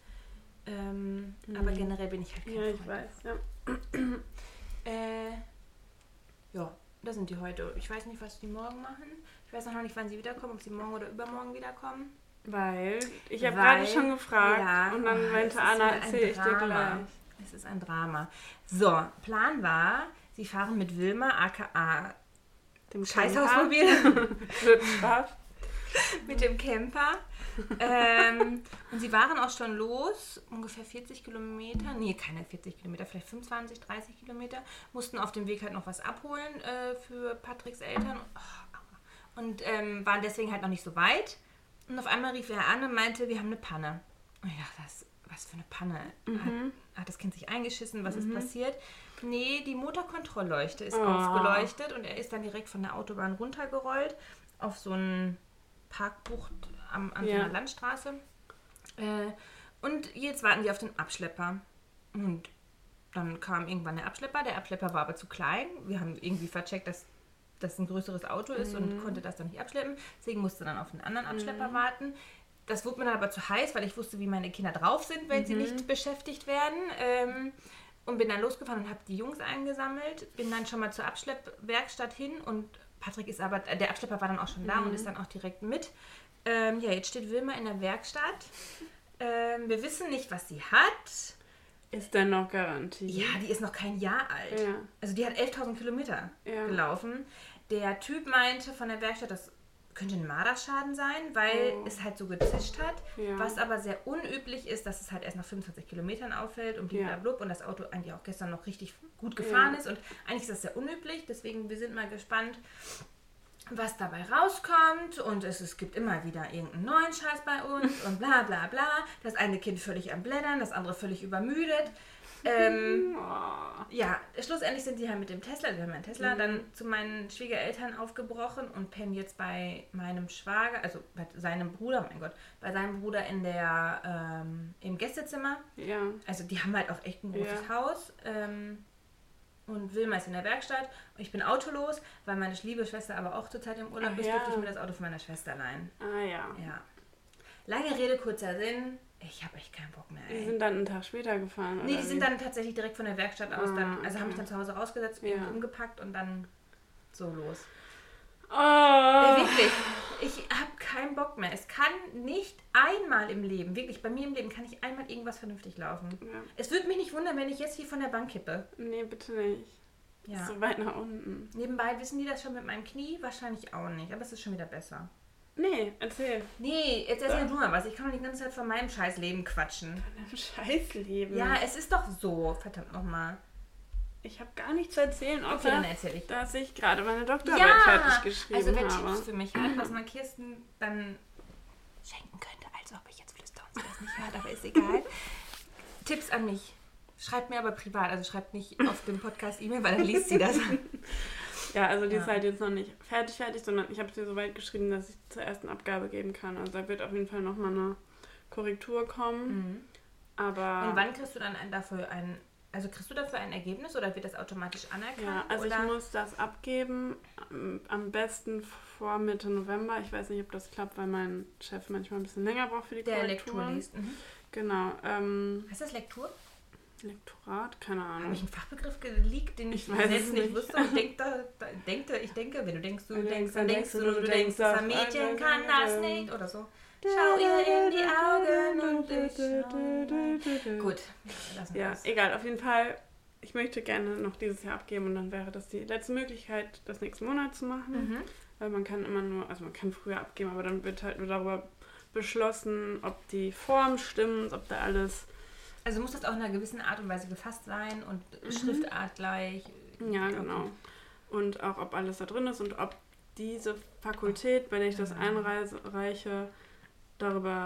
Ähm,
Mhm.
Aber generell bin ich halt kein
Ja, ich
Freund
weiß, ja.
davon. Äh, ja, da sind die heute. Ich weiß nicht, was die morgen machen. Ich weiß noch nicht, wann sie wiederkommen, ob sie morgen oder übermorgen wiederkommen.
Weil, ich habe
Weil-
gerade schon gefragt
ja,
und dann
oh, es
meinte
ist
Anna,
wieder ein
erzähle ich dir
Drama.
gleich.
Es ist ein Drama. So, Plan war, sie fahren mit Wilma, aka
Dem
Scheißhausmobil,
Wird Spaß.
mit dem Camper. ähm, und sie waren auch schon los, ungefähr vierzig Kilometer, nee, keine vierzig Kilometer, vielleicht fünfundzwanzig, dreißig Kilometer, mussten auf dem Weg halt noch was abholen äh, für Patricks Eltern oh, und ähm, waren deswegen halt noch nicht so weit. Und auf einmal rief er an und meinte, wir haben eine Panne. Und ich dachte, was, was für eine Panne?
Mhm.
Hat, hat das Kind sich eingeschissen? Was
Mhm.
ist passiert? Nee, die Motorkontrollleuchte ist
Oh.
ausgeleuchtet und er ist dann direkt von der Autobahn runtergerollt auf so einen Parkbucht am, an so
Ja.
einer Landstraße. Äh, und jetzt warten die auf den Abschlepper. Und dann kam irgendwann der Abschlepper. Der Abschlepper war aber zu klein. Wir haben irgendwie vercheckt, dass das ein größeres Auto ist
Mhm.
und konnte das dann nicht abschleppen. Deswegen musste dann auf einen anderen Abschlepper
Mhm.
warten. Das wurde mir dann aber zu heiß, weil ich wusste, wie meine Kinder drauf sind, wenn sie
Mhm.
nicht beschäftigt werden. Ähm, und bin dann losgefahren und habe die Jungs eingesammelt. Bin dann schon mal zur Abschleppwerkstatt hin und Patrick ist aber, der Abschlepper war dann auch schon da
Mhm.
und ist dann auch direkt mit. Ähm, ja, jetzt steht Wilma in der Werkstatt. Ähm, wir wissen nicht, was sie hat.
Ist denn noch Garantie?
Ja, die ist noch kein Jahr alt.
Ja.
Also die hat elftausend Kilometer
Ja.
gelaufen. Der Typ meinte von der Werkstatt, das könnte ein Marderschaden sein, weil
Oh.
es halt so gezischt hat.
Ja.
Was aber sehr unüblich ist, dass es halt erst nach fünfundzwanzig Kilometern auffällt und
Ja.
blablabla und das Auto eigentlich auch gestern noch richtig gut gefahren
Ja.
ist. Und eigentlich ist das sehr unüblich, deswegen wir sind mal gespannt, was dabei rauskommt. Und es, es gibt immer wieder irgendeinen neuen Scheiß bei uns und bla bla bla. Das eine Kind völlig am Blättern, das andere völlig übermüdet. Ähm,
Oh.
ja, schlussendlich sind die halt mit dem Tesla, wir haben einen Tesla,
Mhm.
dann zu meinen Schwiegereltern aufgebrochen und pennen jetzt bei meinem Schwager, also bei seinem Bruder, mein Gott, bei seinem Bruder in der, ähm, im Gästezimmer.
Ja.
Also die haben halt auch echt ein großes
Ja.
Haus. Ähm, und Wilma ist in der Werkstatt und ich bin autolos, weil meine liebe Schwester aber auch zurzeit im Urlaub
Ach
ist,
ja.
durfte ich mir das Auto von meiner Schwester leihen.
Ah ja.
Ja. Lange Rede, kurzer Sinn. Ich habe echt keinen Bock mehr,
Die
ey.
sind dann einen Tag später gefahren,
Nee,
oder
die sind
wie?
dann tatsächlich direkt von der Werkstatt aus,
Ah,
dann, also haben mich
okay.
dann zu Hause rausgesetzt,
Ja.
irgendwie umgepackt und dann so los.
Oh.
Ey, wirklich, ich habe keinen Bock mehr. Es kann nicht einmal im Leben, wirklich, bei mir im Leben kann nicht einmal irgendwas vernünftig laufen.
Ja.
Es würde mich nicht wundern, wenn ich jetzt hier von der Bank kippe.
Nee, bitte nicht.
Ja.
So weit nach unten.
Nebenbei wissen die das schon mit meinem Knie? Wahrscheinlich auch nicht, aber es ist schon wieder besser.
Nee, erzähl.
Nee, jetzt erzähl du mal was. Ich kann doch nicht die ganze Zeit von meinem scheiß Leben quatschen.
Dein Scheißleben.
Ja, es ist doch so. Verdammt nochmal.
Ich habe gar nichts zu erzählen,
Okay,
außer
dann erzähl ich.
dass ich gerade meine Doktorarbeit fertig geschrieben
also wer
habe.
Tipps für mich hat, was man Kirsten dann schenken könnte, als ob ich jetzt flüstere und sie das nicht hört, aber ist egal. Tipps an mich. Schreibt mir aber privat, also schreibt nicht auf dem Podcast E-Mail, weil dann liest sie das.
Ja, also die
Ja.
ist halt jetzt noch nicht fertig fertig, sondern ich habe sie so weit geschrieben, dass ich zur ersten Abgabe geben kann. Also da wird auf jeden Fall nochmal eine Korrektur kommen.
Mhm.
Aber
Und wann kriegst du dann ein, dafür ein, also kriegst du dafür ein Ergebnis oder wird das automatisch anerkannt?
ja, also
oder?
ich muss das abgeben, am- am besten vor Mitte November. Ich weiß nicht, ob das klappt, weil mein Chef manchmal ein bisschen länger braucht für die
der
Korrektur.
Lektur liest. Mhm.
Genau. Ähm,
Heißt das Lektur?
Lektorat? Keine Ahnung.
Habe ich einen Fachbegriff geleakt, den ich,
Ich weiß
selbst
es
nicht
nicht.
wusste und denk da, da, denkte, ich denke, wenn du denkst, du
Wenn
denkst, dann denkst du, du, du denkst,
auf
das Mädchen
alle
kann das
Wege.
nicht oder so. Schau ihr in die Augen und ich schau. Gut, lassen wir
Ja,
das.
egal, auf jeden Fall. Ich möchte gerne noch dieses Jahr abgeben und dann wäre das die letzte Möglichkeit, das nächsten Monat zu machen.
Mhm.
Weil man kann immer nur, also man kann früher abgeben, aber dann wird halt nur darüber beschlossen, ob die Form stimmt, ob da alles.
Also muss das auch in einer gewissen Art und Weise gefasst sein und Schriftart gleich.
Ja, genau. Und auch, ob alles da drin ist und ob diese Fakultät, bei der ich das einreiche, darüber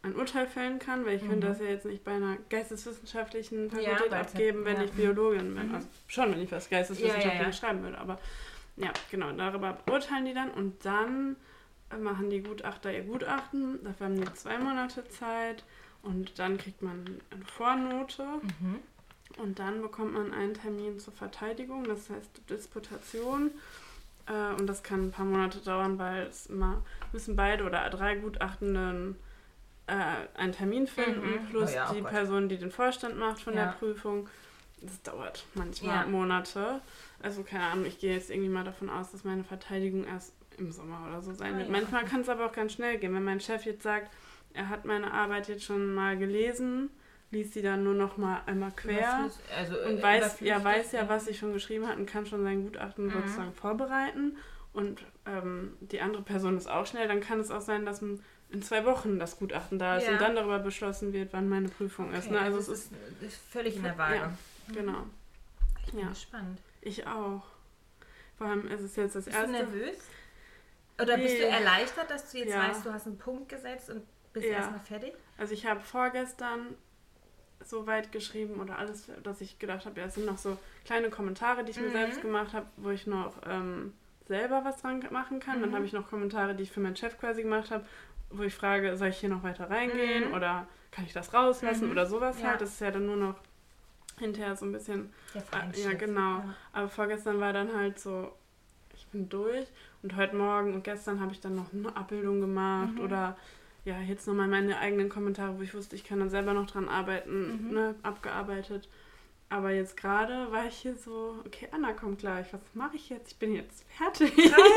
ein Urteil fälllen kann, weil ich
Mhm.
könnte das ja jetzt nicht bei einer geisteswissenschaftlichen Fakultät
Ja,
abgeben, wenn
ja.
ich Biologin bin.
Mhm.
Also schon, wenn ich was Geisteswissenschaftliches
Ja, ja, ja.
schreiben würde, aber ja, genau, darüber beurteilen die dann und dann äh, machen die Gutachter ihr Gutachten, dafür haben die zwei Monate Zeit und dann kriegt man eine Vornote.
Mhm.
Und dann bekommt man einen Termin zur Verteidigung, das heißt Disputation. Äh, und das kann ein paar Monate dauern, weil es immer müssen beide oder drei Gutachtenden äh, einen Termin finden,
Mhm.
plus
Oh ja, oh
die
Gott.
Person, die den Vorstand macht von
Ja.
der Prüfung. Das dauert manchmal
Ja.
Monate. Also keine Ahnung, ich gehe jetzt irgendwie mal davon aus, dass meine Verteidigung erst im Sommer oder so sein
Ah,
wird.
ja.
Manchmal kann es aber auch ganz schnell gehen. Wenn mein Chef jetzt sagt, er hat meine Arbeit jetzt schon mal gelesen, liest sie dann nur noch mal einmal quer
Überflüss- also, äh,
und weiß,
überflüssig,
ja, weiß ja, was ich schon geschrieben hat und kann schon sein Gutachten
Mhm.
sozusagen vorbereiten. Und ähm, die andere Person ist auch schnell. Dann kann es auch sein, dass in zwei Wochen das Gutachten da ist
Ja.
und dann darüber beschlossen wird, wann meine Prüfung ist.
Okay,
Ne? Also
das
es ist,
ist, ist völlig in der Waage.
Ja, genau.
Ich bin
Ja.
gespannt.
Ich auch. Vor allem ist es jetzt das
Bist
erste.
du nervös? Oder bist du
Nee.
erleichtert, dass du jetzt
Ja.
weißt, du hast einen Punkt gesetzt und bist
Ja.
erstmal fertig?
Also ich habe vorgestern so weit geschrieben oder alles, dass ich gedacht habe, ja, es sind noch so kleine Kommentare, die ich mir
Mhm.
selbst gemacht habe, wo ich noch ähm, selber was dran machen kann.
Mhm.
Dann habe ich noch Kommentare, die ich für meinen Chef quasi gemacht habe, wo ich frage, soll ich hier noch weiter reingehen
Mhm.
oder kann ich das rauslassen
Mhm.
oder sowas
Ja.
halt. Das ist ja dann nur noch hinterher so ein bisschen,
Der
äh,
Feinschliff.
ja genau.
Ja.
Aber vorgestern war dann halt so, ich bin durch und heute Morgen und gestern habe ich dann noch eine Abbildung gemacht
Mhm.
oder ja, jetzt nochmal meine eigenen Kommentare, wo ich wusste, ich kann dann selber noch dran arbeiten,
Mhm.
ne, abgearbeitet. Aber jetzt gerade war ich hier so, okay, Anna kommt gleich, was mache ich jetzt? Ich bin jetzt fertig.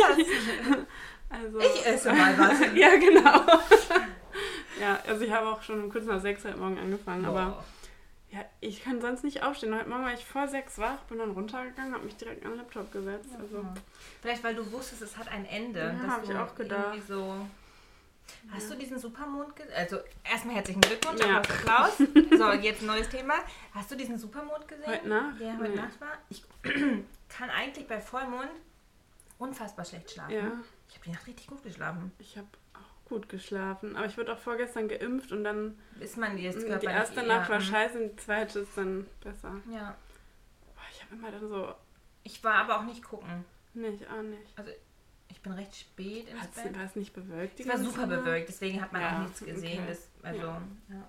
Also,
Ich esse mal was.
ja, genau. Ja, also ich habe auch schon kurz nach sechs heute Morgen angefangen, aber
Boah.
ja, ich kann sonst nicht aufstehen. Heute Morgen war ich vor sechs wach, bin dann runtergegangen, habe mich direkt an den Laptop gesetzt. Also,
Ja. Vielleicht, weil du wusstest, es hat ein Ende.
Ja,
dass
hab ich
du
auch gedacht.
irgendwie So Hast
Ja.
du diesen Supermond gesehen? Also erstmal herzlichen Glückwunsch,
Ja.
Applaus. So, jetzt ein neues Thema. Hast du diesen Supermond gesehen?
Heute Nacht?
Der heute
Nee.
Nacht war? Ich kann eigentlich bei Vollmond unfassbar schlecht schlafen.
Ja,
Ich habe die Nacht richtig gut geschlafen.
ich habe auch gut geschlafen. Aber ich wurde auch vorgestern geimpft und dann
Ist man jetzt
die
körperlich
erste
eher,
Nacht war
mm.
scheiße und die zweite ist dann besser.
Ja.
Boah, ich habe immer dann so,
Ich war aber auch nicht gucken.
nee, ich auch nicht.
Ich bin recht spät ins
Hat's-
Bett.
War es nicht bewölkt? die
Es war
ganze
super
Nacht?
bewölkt, deswegen hat man
Ja,
auch nichts gesehen.
okay.
Das, also,
Ja.
ja.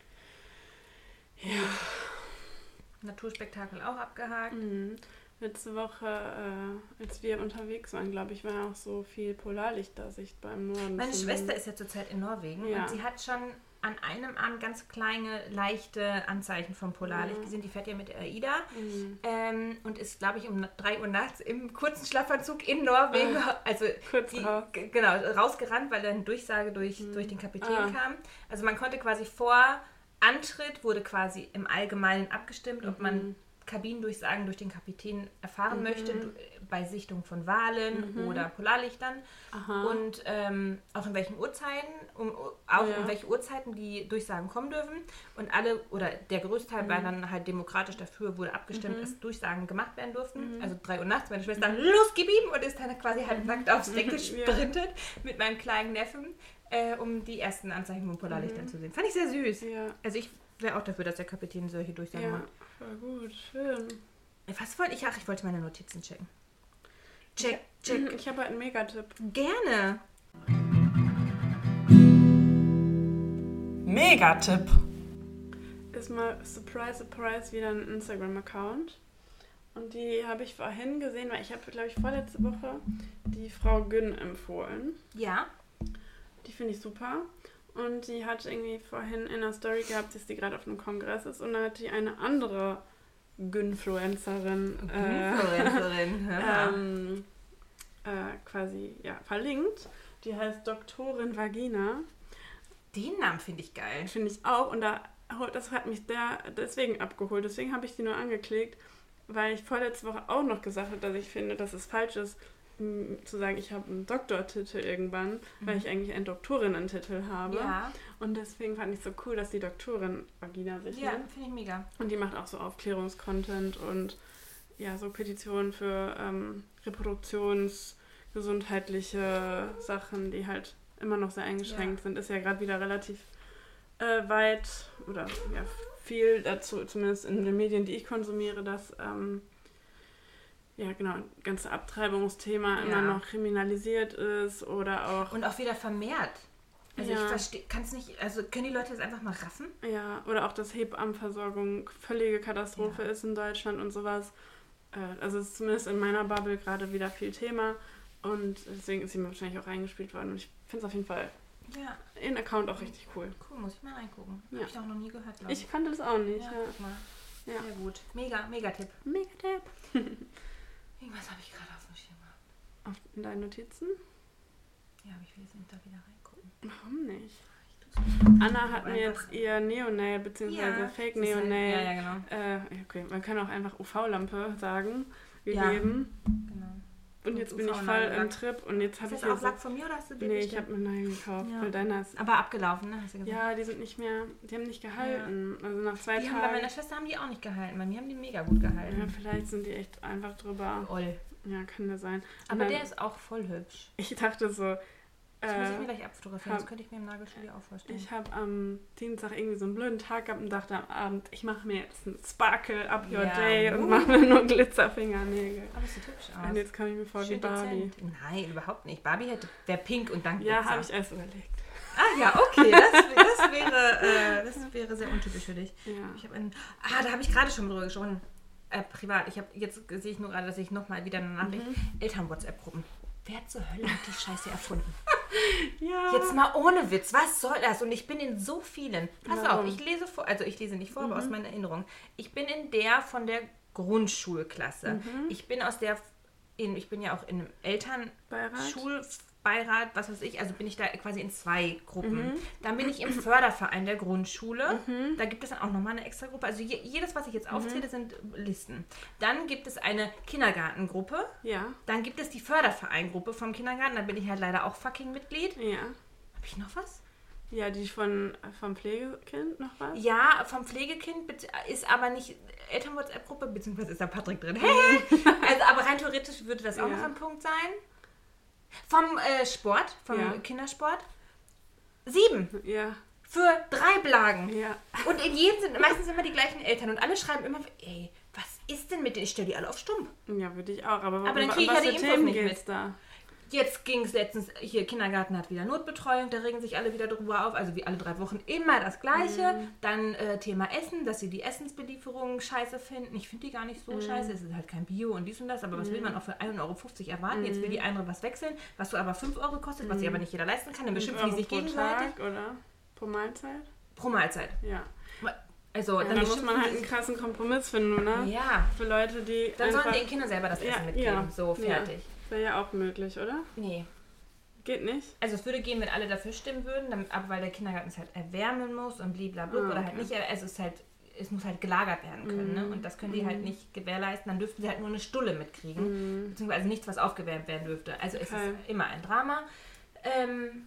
Ja.
Naturspektakel auch abgehakt.
Mhm. Letzte Woche, äh, als wir unterwegs waren, glaube ich, war auch so viel Polarlicht da sichtbar im Norden.
Meine
zumindest.
Schwester ist ja zurzeit in Norwegen
Ja.
und sie hat schon an einem Abend ganz kleine, leichte Anzeichen von Polarlicht
Ja.
gesehen. Die fährt ja mit der AIDA
Mhm.
ähm, und ist, glaube ich, um drei Uhr nachts im kurzen Schlafanzug in Norwegen, also
Kurz
die,
raus.
g- genau, rausgerannt, weil dann Durchsage durch,
Mhm.
durch den Kapitän
Ah.
kam. Also man konnte quasi vor Antritt, wurde quasi im Allgemeinen abgestimmt, ob man
Mhm.
Kabinendurchsagen durch den Kapitän erfahren
Mhm.
möchte, du- bei Sichtung von Walen
Mhm.
oder Polarlichtern.
Aha.
Und ähm, auch in welchen Uhrzeiten, um, auch
Ja.
in welche Uhrzeiten die Durchsagen kommen dürfen. Und alle, oder der größte Teil
Mhm.
war dann halt demokratisch dafür, wurde abgestimmt,
Mhm.
dass Durchsagen gemacht werden durften.
Mhm.
Also drei Uhr nachts, meine Schwester, los, gib ihm! Und ist dann quasi halb nackt aufs Deck
Mhm.
gesprintet mit meinem kleinen Neffen, äh, um die ersten Anzeichen von Polarlichtern
Mhm.
zu sehen. Fand ich sehr süß.
ja,
Also ich wäre auch dafür, dass der Kapitän solche Durchsagen
ja,
macht.
war gut, schön.
Was wollte ich? Ach, ich wollte meine Notizen checken. Check, check.
Ich habe halt einen Megatipp.
Gerne.
Megatipp. Ist mal, surprise, surprise, wieder ein Instagram-Account. Und die habe ich vorhin gesehen, weil ich habe, glaube ich, vorletzte Woche die Frau Gün empfohlen.
Ja.
Die finde ich super. Und die hat irgendwie vorhin in einer Story gehabt, dass die gerade auf einem Kongress ist. Und da hat die eine andere Günfluencerin äh,
Influencerin. ja.
ähm, äh, quasi ja, verlinkt. Die heißt Doktorin Vagina.
Den Namen finde ich geil.
Finde ich auch. Und da, das hat mich der deswegen abgeholt. Deswegen habe ich die nur angeklickt, weil ich vorletzte Woche auch noch gesagt habe, dass ich finde, dass es falsch ist, m, zu sagen, ich habe einen Doktortitel irgendwann, weil ich eigentlich einen Doktorinnen-Titel habe.
Ja,
Und deswegen fand ich es so cool, dass die Doktorin Vagina sich
ja
nennt.
finde ich mega.
Und die macht auch so Aufklärungskontent und ja, so Petitionen für ähm, reproduktionsgesundheitliche Sachen, die halt immer noch sehr eingeschränkt
Ja.
sind. Ist ja gerade wieder relativ äh, weit oder ja, viel dazu, zumindest in den Medien, die ich konsumiere, dass ähm, ja genau, ein ganzes Abtreibungsthema
Ja.
immer noch kriminalisiert ist oder auch
Und auch wieder vermehrt. Also
Ja.
ich verstehe, kann es nicht, also können die Leute das einfach mal raffen?
ja, oder auch, dass Hebammenversorgung völlige Katastrophe
Ja.
ist in Deutschland und sowas. Äh, also es ist zumindest in meiner Bubble gerade wieder viel Thema und deswegen ist sie mir wahrscheinlich auch reingespielt worden und ich finde es auf jeden Fall
Ja,
in Account auch richtig cool.
cool, muss ich mal reingucken.
Ja.
Habe ich auch noch nie gehört, glaube ich.
Ich kannte das auch nicht.
Ja,
Ja.
guck mal.
Ja.
Sehr gut. Mega, mega Tipp.
Mega Tipp.
Irgendwas habe ich gerade auf dem Schirm gehabt.
Auf in deinen Notizen?
Ja, aber ich will jetzt da wieder reingucken.
Warum nicht?
Ich tu's nicht.
Anna hat mir
Einfach-
jetzt ihr Neonail bzw.
Ja,
Fake
das ist halt-
Neonail.
Ja, ja, genau.
Äh, okay, man kann auch einfach U V-Lampe sagen,
Ja.
gegeben.
genau.
Und
Und
jetzt bin ich voll
U V-Nagellack.
im Trip und jetzt habe
Ist
ich
das
hier
auch
so,
Lack von mir oder hast du den
nee, ich
bestellt?
habe mir einen neuen gekauft,
Ja.
weil deiner ist,
Aber abgelaufen, ne? Hast du gesagt?
ja, die sind nicht mehr, die haben nicht gehalten. Also nach zwei
Die haben bei
Tagen,
meiner Schwester haben die auch nicht gehalten. Bei mir haben die mega gut
ja,
gehalten.
vielleicht sind die echt einfach drüber.
Oll.
Ja, kann das sein. Und
Aber
dann,
der ist auch voll hübsch.
ich dachte so,
Das muss ich mir
äh,
gleich abfotografieren. Das
hab-
könnte ich mir im Nagelstudio auch vorstellen.
ich habe am Dienstag irgendwie so einen blöden Tag gehabt und dachte am Abend, ich mache mir jetzt einen Sparkle Up Your
Ja,
Day und
uh.
mache mir nur Glitzerfingernägel.
Aber es sieht hübsch aus.
Und jetzt komme ich mir vor wie
Schön
Barbie.
dezent. Nein, überhaupt nicht. Barbie hätte wäre pink und dann
Ja,
Glitzer.
habe ich erst überlegt.
Ah ja, okay. Das, das, wäre, äh, das wäre sehr untypisch für dich.
Ja.
Ich habe einen. Ah, da habe ich gerade schon drüber gesprochen. Äh, privat. Ich habe jetzt sehe ich nur gerade, dass ich nochmal wieder eine Nachricht.
Mhm.
Eltern-WhatsApp-Gruppen. Wer zur Hölle hat die Scheiße erfunden?
Ja.
Jetzt mal ohne Witz, was soll das? Und ich bin in so vielen. Pass
Warum?
auf, ich lese vor, also ich lese nicht vor, aber
Mhm.
aus meiner Erinnerung. Ich bin in der von der Grundschulklasse.
Mhm.
Ich bin aus der, in, ich bin ja auch in einem
Beirat?
Elternschulbeirat, was weiß ich, also bin ich da quasi in zwei Gruppen.
Mhm.
Dann bin ich im Förderverein der Grundschule. Da gibt es dann auch nochmal eine extra Gruppe. Also je, jedes, was ich jetzt aufzähle, sind Listen. Dann gibt es eine Kindergartengruppe.
Ja.
Dann gibt es die Fördervereingruppe vom Kindergarten. Da bin ich halt leider auch fucking Mitglied.
Ja.
Habe ich noch was?
Ja, die von vom Pflegekind noch was?
Ja, vom Pflegekind bet- ist aber nicht Eltern-WhatsApp-Gruppe, beziehungsweise ist da Patrick drin. Also, aber rein theoretisch würde das auch
Ja.
noch ein Punkt sein. Vom äh, Sport, vom
Ja.
Kindersport. Sieben.
Ja.
Für drei Blagen.
Ja.
Und in jedem sind meistens immer die gleichen Eltern. Und alle schreiben immer, ey, was ist denn mit denen? Ich stelle die alle auf stumm.
Ja, würde ich auch. Aber,
Aber dann
wa-
krieg ich
was
ja
für
die Infos
Themen
nicht
geht's
mit.
da?
Jetzt ging es letztens, hier Kindergarten hat wieder Notbetreuung, da regen sich alle wieder drüber auf, also wie alle drei Wochen immer das Gleiche.
Mhm.
Dann äh, Thema Essen, dass sie die Essensbelieferung scheiße finden. Ich finde die gar nicht so
Mhm.
scheiße, es ist halt kein Bio und dies und das, aber was will man auch für ein Euro fünfzig erwarten? Jetzt will
Mhm.
die andere was wechseln, was so aber fünf Euro kostet, was sich aber nicht jeder leisten kann, dann beschimpfen die
Euro
sich
pro
gegenseitig.
Tag, oder? Pro Mahlzeit?
Pro Mahlzeit.
Ja.
Also,
Ja,
dann
da muss
beschimpfen
man halt
die
einen
sich-
krassen Kompromiss finden, ne?
Ja,
Für Leute, die
dann
einfach...
sollen den Kindern selber das
Ja,
Essen mitgeben.
ja,
So, fertig.
Ja. Wäre ja auch möglich, oder?
Nee.
Geht nicht?
Also es würde gehen, wenn alle dafür stimmen würden, damit, aber weil der Kindergarten es halt erwärmen muss und blablabla
Ah,
oder halt
okay.
nicht, also es ist halt, es muss halt gelagert werden können, ne? Und das können die halt nicht gewährleisten, dann dürften sie halt nur eine Stulle mitkriegen, beziehungsweise nichts, was aufgewärmt werden dürfte. Also es
Okay.
ist immer ein Drama. Ähm,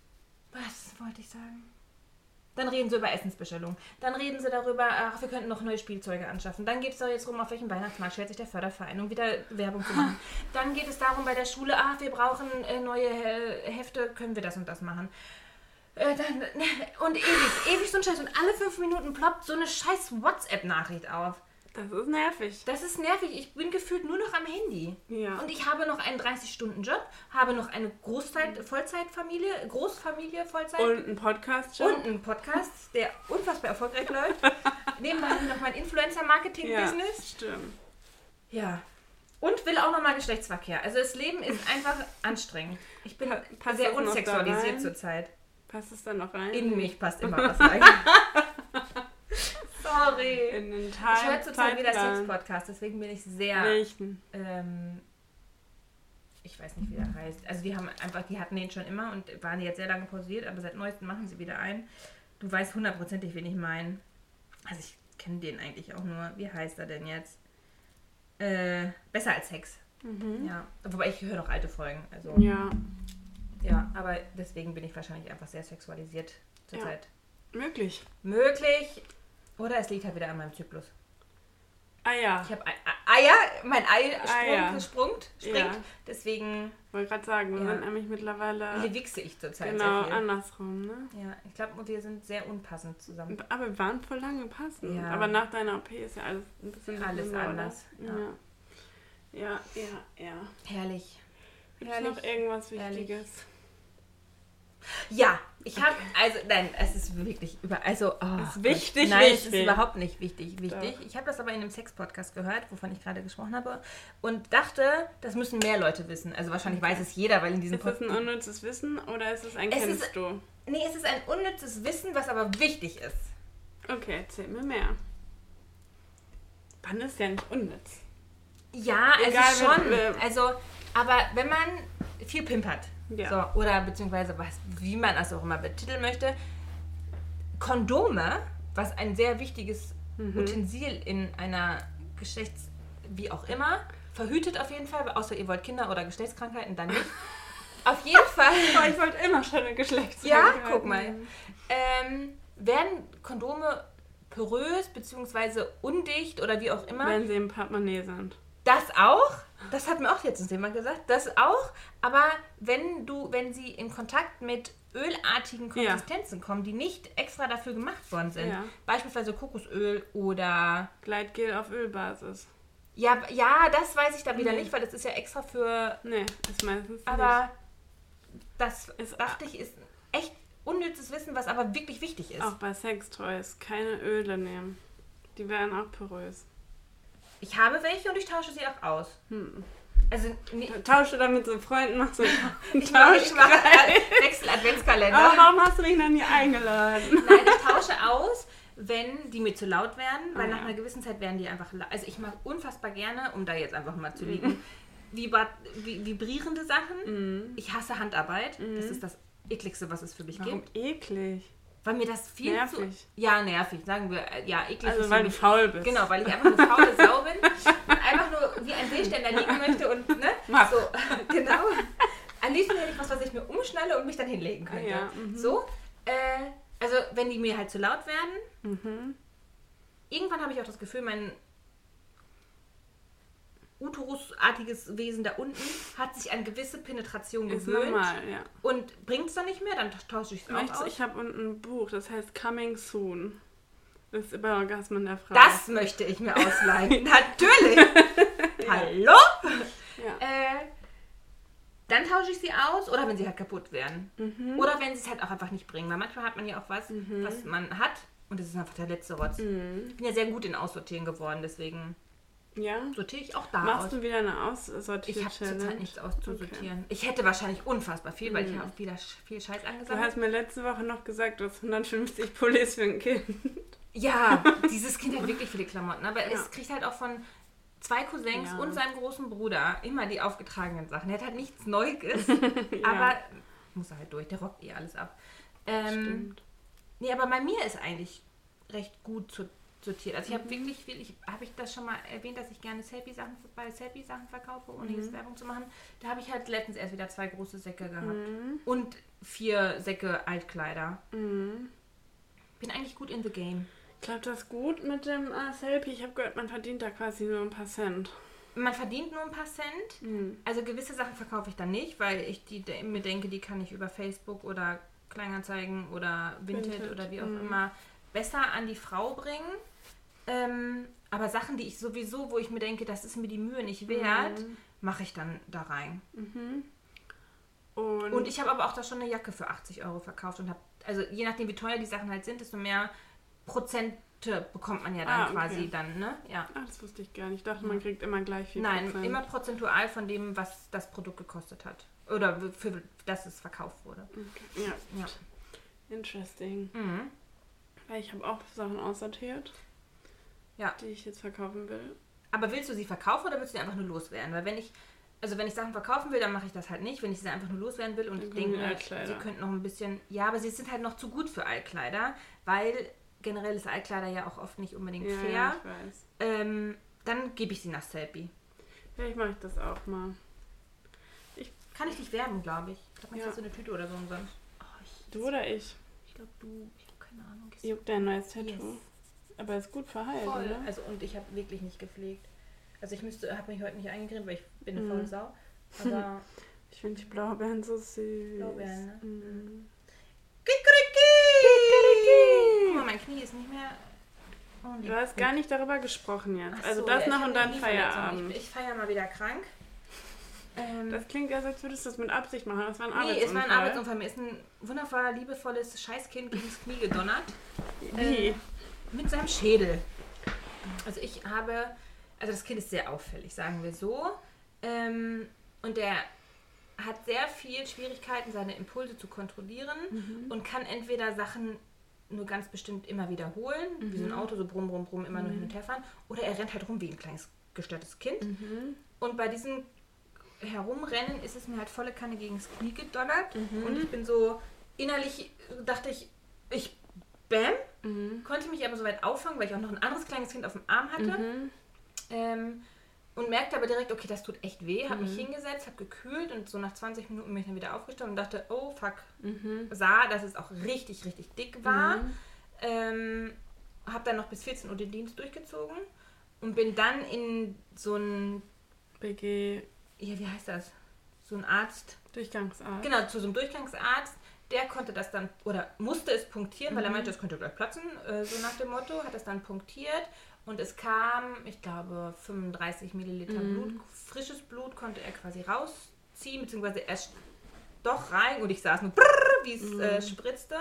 was wollte ich sagen? Dann reden sie über Essensbestellung. Dann reden sie darüber, ach, wir könnten noch neue Spielzeuge anschaffen. Dann geht es doch jetzt rum, auf welchem Weihnachtsmarkt stellt sich der Förderverein, um wieder Werbung zu machen. Dann geht es darum bei der Schule, ach, wir brauchen äh, neue äh, Hefte, können wir das und das machen. Äh, dann, und ewig, ewig so ein Scheiß. Und alle fünf Minuten ploppt so eine scheiß WhatsApp-Nachricht auf.
Das ist nervig.
Das ist nervig. Ich bin gefühlt nur noch am Handy.
Ja.
Und ich habe noch einen dreißig-Stunden-Job, habe noch eine Großzeit, Vollzeitfamilie, Großfamilie, Vollzeit.
Und ein Podcast
Und einen Podcast, der unfassbar erfolgreich läuft. Nebenbei habe ich noch mein Influencer-Marketing-Business.
Ja, stimmt.
Ja. Und will auch nochmal Geschlechtsverkehr. Also das Leben ist einfach anstrengend. Ich bin
Pa- passt
sehr
das noch da
unsexualisiert
rein?
zurzeit.
Passt es dann noch rein?
In mich passt immer was rein. Sorry.
In den
Ich höre
Time,
zurzeit wieder
Zeitplan.
Sex-Podcast, deswegen bin ich sehr...
Welchen?
Ähm, ich weiß nicht, wie der heißt. Also die haben einfach, die hatten den schon immer und waren jetzt sehr lange pausiert, aber seit neuestem machen sie wieder einen. Du weißt hundertprozentig, wen ich meine. Also ich kenne den eigentlich auch nur. Wie heißt er denn jetzt? Äh, besser als Sex.
Mhm.
Ja. Wobei ich höre noch alte Folgen. Also
Ja,
ja, aber deswegen bin ich wahrscheinlich einfach sehr sexualisiert zurzeit.
möglich.
Möglich. Oder es liegt halt wieder an meinem Zyklus.
Ah ja.
Ich habe Eier, mein Ei sprung,
Eier.
gesprungt, springt.
Ja.
Deswegen
Ich wollte gerade sagen, wir
Ja.
sind nämlich mittlerweile
wichse ich zurzeit
genau
sehr viel.
andersrum, ne?
Ja, ich glaube, wir sind sehr unpassend zusammen.
Aber wir waren voll lange passend.
Ja.
Aber nach deiner O P ist ja alles ein bisschen
Alles
gesünder, oder?
anders, ja.
Ja, ja, ja. ja.
Herrlich.
Gibt es
Herrlich.
noch irgendwas
Herrlich.
Wichtiges?
Ja, ich habe, also nein, es ist wirklich über, also oh,
Ist wichtig,
Nein, es
wichtig.
ist überhaupt nicht wichtig, wichtig.
Doch.
Ich habe das aber in einem Sex-Podcast gehört, wovon ich gerade gesprochen habe und dachte, das müssen mehr Leute wissen. Also wahrscheinlich weiß es jeder, weil in diesem
Ist es ein
Podcast...
unnützes Wissen oder ist es ein
Es
Kennst
ist-
du?
Nee, es ist ein unnützes Wissen, was aber wichtig ist.
Okay, erzähl mir mehr. Wann ist ja nicht unnütz?
Ja,
Egal,
also schon.
wenn-
Also, aber wenn man viel pimpert,
Ja.
so, oder beziehungsweise was, wie man das auch immer betiteln möchte, Kondome, was ein sehr wichtiges
Mhm.
Utensil in einer Geschlechts-, wie auch immer, verhütet auf jeden Fall, außer ihr wollt Kinder oder Geschlechtskrankheiten, dann nicht. Auf jeden Fall.
Oh, ich wollte immer schon eine
Ja,
Geschlechtskrankheit.
guck mal. Ähm, werden Kondome porös beziehungsweise undicht oder wie auch immer?
Wenn sie im Portemonnaie sind.
Das auch, das hat mir auch jetzt jemand gesagt, das auch, aber wenn du, wenn sie in Kontakt mit ölartigen
Ja.
Konsistenzen kommen, die nicht extra dafür gemacht worden sind,
Ja.
beispielsweise Kokosöl oder,
Gleitgel auf Ölbasis.
ja, ja, das weiß ich da wieder
Nee.
nicht, weil das ist ja extra für,
Nee, ist meistens
aber das
Ist-
dachte ich, ist echt unnützes Wissen, was aber wirklich wichtig ist.
nicht. Auch bei Sextoys keine Öle nehmen. Die werden auch porös.
Ich habe welche und ich tausche sie auch aus.
Hm.
Also, nee,
Tausche damit so Freunden, mach so einen
ich mache ich mache
Tauschkreis.
Wechsel-Adventskalender.
Aber warum hast du dich noch nie eingeladen?
Nein, ich tausche aus, wenn die mir zu laut werden, weil
Ah,
nach
ja.
einer gewissen Zeit werden die einfach la- Also ich mag unfassbar gerne, um da jetzt einfach mal zu liegen, vibra- vi- vibrierende Sachen.
Mhm.
Ich hasse Handarbeit. Das ist das ekligste, was es für mich
Warum
gibt.
eklig?
Weil mir das viel
Nervig.
zu... Ja, nervig, sagen wir. äh, Ja, eklig
Also
ist
weil
für
du
mich-
faul bist.
Genau, weil ich einfach eine faule Sau bin und einfach nur wie ein Seeständer liegen möchte und, ne?
Mach.
So, genau. Am liebsten hätte ich was, was ich mir umschnalle und mich dann hinlegen könnte.
Ja, mhm.
So, äh, also wenn die mir halt zu laut werden,
Mhm.
irgendwann habe ich auch das Gefühl, mein Uterusartiges Wesen da unten hat sich an gewisse Penetration
Ist
gewöhnt
normal, ja.
und bringt es dann nicht mehr, dann tausche ich es auch
Möchtest,
aus.
ich habe unten ein Buch, das heißt Coming Soon. Das ist über Orgasmen der Frau.
Das möchte ich mir ausleihen. Natürlich. Hallo?
Ja.
Äh, dann tausche ich sie aus oder wenn sie halt kaputt werden.
Mhm.
Oder wenn sie es halt auch einfach nicht bringen. Weil manchmal hat man ja auch was, was man hat und das ist einfach der letzte Rotz.
Mhm.
Ich bin ja sehr gut in Aussortieren geworden, deswegen
Ja.
sortiere ich auch da
Machst
aus.
du wieder eine
Ich habe
Aussortier-Challenge?
zurzeit nichts auszusortieren. Ich hätte wahrscheinlich unfassbar viel, weil ich
Mhm.
habe wieder sch- viel Scheiß
Du
angesammelt.
hast mir letzte Woche noch gesagt, du hast hundertfünfzig Pullis für ein Kind.
Ja, dieses Kind hat wirklich viele Klamotten, aber
Ja.
es kriegt halt auch von zwei Cousins
Ja.
und seinem großen Bruder immer die aufgetragenen Sachen. Er hat halt nichts Neues,
Ja.
aber muss er halt durch, der rockt eh alles ab. Ähm,
Stimmt.
nee, aber bei mir ist eigentlich recht gut zu, sortiert. Also ich habe
Mhm.
wirklich viel, ich, habe ich das schon mal erwähnt, dass ich gerne Selfie-Sachen bei Selfie-Sachen verkaufe, ohne
Mhm.
jetzt Werbung zu machen. Da habe ich halt letztens erst wieder zwei große Säcke gehabt.
Mhm.
Und vier Säcke Altkleider.
Mhm.
Bin eigentlich gut in the game.
Klappt das gut mit dem äh, Selfie? Ich habe gehört, man verdient da quasi nur ein paar Cent.
Man verdient nur ein paar Cent.
Mhm.
Also gewisse Sachen verkaufe ich dann nicht, weil ich die de- mir denke, die kann ich über Facebook oder Kleinanzeigen oder Vinted,
Vinted,
oder wie auch
mhm.
immer besser an die Frau bringen. Ähm, aber Sachen, die ich sowieso, wo ich mir denke, das ist mir die Mühe nicht wert,
Mhm.
mache ich dann da rein.
Mhm. Und,
Und ich habe aber auch da schon eine Jacke für achtzig Euro verkauft und habe, also je nachdem wie teuer die Sachen halt sind, desto mehr Prozente bekommt man ja dann
Ah, okay.
quasi dann, ne? Ja.
Ach, das wusste ich gar nicht. Ich dachte, man kriegt immer gleich viel
Nein,
Prozent.
immer prozentual von dem, was das Produkt gekostet hat. Oder für das es verkauft wurde.
Okay. Ja,
Ja.
interesting.
Mhm.
Weil ich habe auch Sachen aussortiert,
Ja.
die ich jetzt verkaufen will.
Aber willst du sie verkaufen oder willst du sie einfach nur loswerden? Weil wenn ich, also wenn ich Sachen verkaufen will, dann mache ich das halt nicht. Wenn ich sie einfach nur loswerden will und
Dann
ich
kommen die
denke,
Altkleider.
sie könnten noch ein bisschen, ja, aber sie sind halt noch zu gut für Altkleider, weil generell ist Altkleider ja auch oft nicht unbedingt
Ja,
fair.
ja, ich weiß.
Ähm, dann gebe ich sie nach Selfie.
Vielleicht mache ich das auch mal.
Kann ich nicht werben, glaube ich. Ich glaube, man
Ja.
kriegt so eine Tüte oder so umsonst. Oh, ich
Du oder ich?
ich glaube, du. Ich habe keine Ahnung.
Juckt dein neues Tattoo.
Yes.
Aber ist gut verheilt,
Voll.
oder?
Also und ich habe wirklich nicht gepflegt. Also ich müsste, habe mich heute nicht eingecremt, weil ich bin eine mm. faule Sau. Aber
ich finde die Blaubeeren so süß.
Blaubeeren, ne?
Mm.
Guck mal, mein Knie ist nicht mehr... Oh,
du hast gar nicht darüber gesprochen jetzt.
Ach
also
so,
das
ja,
noch und dann Feierabend.
Ich, ich feiere mal wieder krank. Ähm,
das klingt ja so, als würdest du das mit Absicht machen. Das war ein
nee,
Arbeitsunfall.
es war ein Arbeitsunfall. Mir ist ein wundervoller, liebevolles Scheißkind gegen das Knie gedonnert.
Wie?
Äh, mit seinem Schädel. Also ich habe... Also das Kind ist sehr auffällig, sagen wir so. Ähm, und der hat sehr viel Schwierigkeiten, seine Impulse zu kontrollieren mhm. und kann entweder Sachen nur ganz bestimmt immer wiederholen, mhm. wie so ein Auto, so brumm, brumm, brumm, immer mhm. nur hin und her fahren. Oder er rennt halt rum wie ein kleines gestörtes Kind. Mhm. Und bei diesem Herumrennen ist es mir halt volle Kanne gegen das Knie gedonnert. Mhm. Und ich bin so innerlich, dachte ich, ich bäm, mhm. konnte mich aber so weit auffangen, weil ich auch noch ein anderes kleines Kind auf dem Arm hatte. Mhm. Ähm, und merkte aber direkt, okay, das tut echt weh. Habe mhm. mich hingesetzt, habe gekühlt und so nach zwanzig Minuten bin ich dann wieder aufgestanden und dachte, oh fuck, mhm. sah, dass es auch richtig, richtig dick war. Mhm. Ähm, habe dann noch bis vierzehn Uhr den Dienst durchgezogen und bin dann in so ein
B G...
Ja, wie heißt das? So ein Arzt.
Durchgangsarzt.
Genau, zu so einem Durchgangsarzt. Der konnte das dann, oder musste es punktieren, mhm. weil er meinte, das könnte gleich platzen, äh, so nach dem Motto, hat das dann punktiert. Und es kam, ich glaube, fünfunddreißig Milliliter mhm. Blut, frisches Blut konnte er quasi rausziehen, beziehungsweise er doch rein und ich saß nur, wie es mhm. äh, spritzte.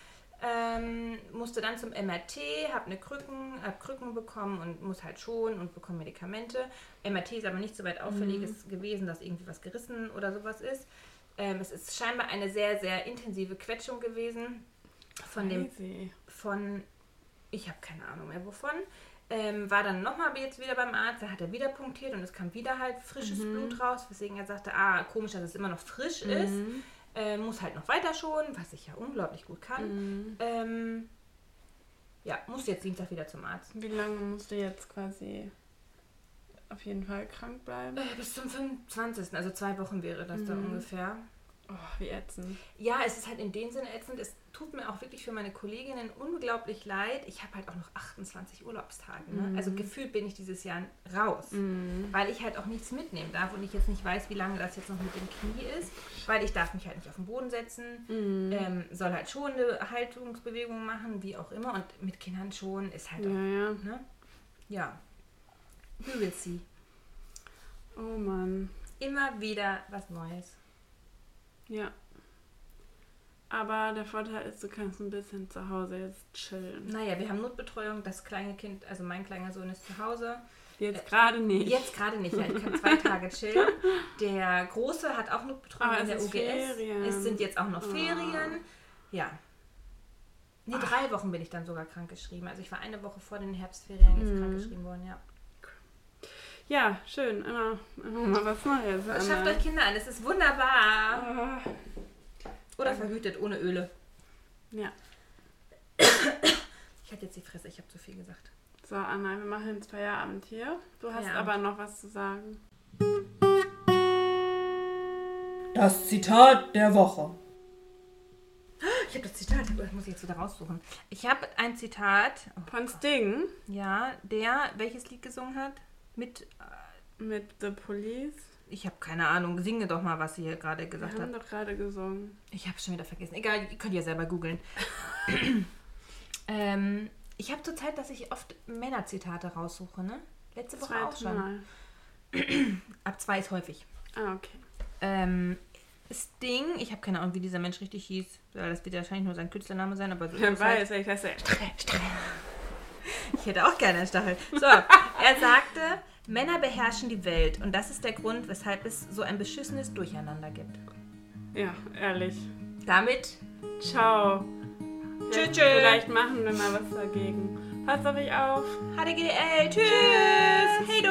Ähm, musste dann zum M R T, habe eine Krücken, hab Krücken bekommen und muss halt schonen und bekomme Medikamente. M R T ist aber nicht so weit auffälliges mhm. gewesen, dass irgendwie was gerissen oder sowas ist. Ähm, es ist scheinbar eine sehr, sehr intensive Quetschung gewesen von dem, von, ich habe keine Ahnung mehr wovon. Ähm, war dann nochmal jetzt wieder beim Arzt, da hat er wieder punktiert und es kam wieder halt frisches mhm. Blut raus, weswegen er sagte, ah, komisch, dass es immer noch frisch mhm. ist. Äh, muss halt noch weiter schonen, was ich ja unglaublich gut kann. Mhm. Ähm, ja, muss jetzt Dienstag wieder zum Arzt.
Wie lange musst du jetzt quasi auf jeden Fall krank bleiben?
Äh, bis zum fünfundzwanzigsten Also zwei Wochen wäre das mhm. dann ungefähr.
Oh, wie ätzend.
Ja, es ist halt in dem Sinne ätzend. Es tut mir auch wirklich für meine Kolleginnen unglaublich leid. Ich habe halt auch noch achtundzwanzig Urlaubstage. Ne? Mhm. Also gefühlt bin ich dieses Jahr raus, mhm. weil ich halt auch nichts mitnehmen darf und ich jetzt nicht weiß, wie lange das jetzt noch mit dem Knie ist, weil ich darf mich halt nicht auf den Boden setzen, mhm. ähm, soll halt schon eine Haltungsbewegung machen, wie auch immer. Und mit Kindern schon ist halt
ja,
auch,
ja.
Ne? Ja. We will see.
Oh Mann.
Immer wieder was Neues.
Ja. Aber der Vorteil ist, du kannst ein bisschen zu Hause jetzt chillen.
Naja, wir haben Notbetreuung. Das kleine Kind, also mein kleiner Sohn ist zu Hause.
Jetzt gerade nicht.
Jetzt gerade nicht, ja. Ich kann zwei Tage chillen. Der Große hat auch Notbetreuung
ah,
in der U G S.
Ferien.
Es sind jetzt auch noch oh. Ferien. Ja. Nee,
Ach.
drei Wochen bin ich dann sogar krankgeschrieben. Also ich war eine Woche vor den Herbstferien jetzt mhm. krankgeschrieben worden, ja.
Ja, schön. Immer, immer mal was Neues.
Schafft euch Kinder an, es ist wunderbar. Oh. Oder verhütet, ohne Öle.
Ja.
Ich hatte jetzt die Fresse, ich habe zu viel gesagt.
So, Anna, wir machen jetzt Feierabend hier. Du hast
Feierabend.
aber noch was zu sagen.
Das Zitat der Woche.
Ich habe das Zitat, das muss ich jetzt wieder raussuchen. Ich habe ein Zitat.
Oh Von Sting.
Ja, der, welches Lied gesungen hat? Mit,
äh, mit The Police.
Ich habe keine Ahnung. Singe doch mal, was sie hier gerade gesagt hat.
Wir haben hat. doch gerade gesungen.
Ich habe es schon wieder vergessen. Egal, ihr könnt ja selber googeln. ähm, ich habe zur Zeit, dass ich oft Männerzitate raussuche, ne? Letzte Woche Zweite auch schon.
Mal.
Ab zwei ist häufig.
Ah, okay.
Ähm, Sting, ich habe keine Ahnung, wie dieser Mensch richtig hieß. Das wird wahrscheinlich nur sein Künstlername sein, aber so.
Wer weiß, ich heiße
Stachel, Stachel. Ich hätte auch gerne einen Stachel. So, er sagte, Männer beherrschen die Welt und das ist der Grund, weshalb es so ein beschissenes Durcheinander gibt.
Ja, ehrlich.
Damit,
ciao.
Tschüss, tschüss.
Vielleicht machen wir mal was dagegen. Passt auf euch auf.
H D G L, tschüss. Hey,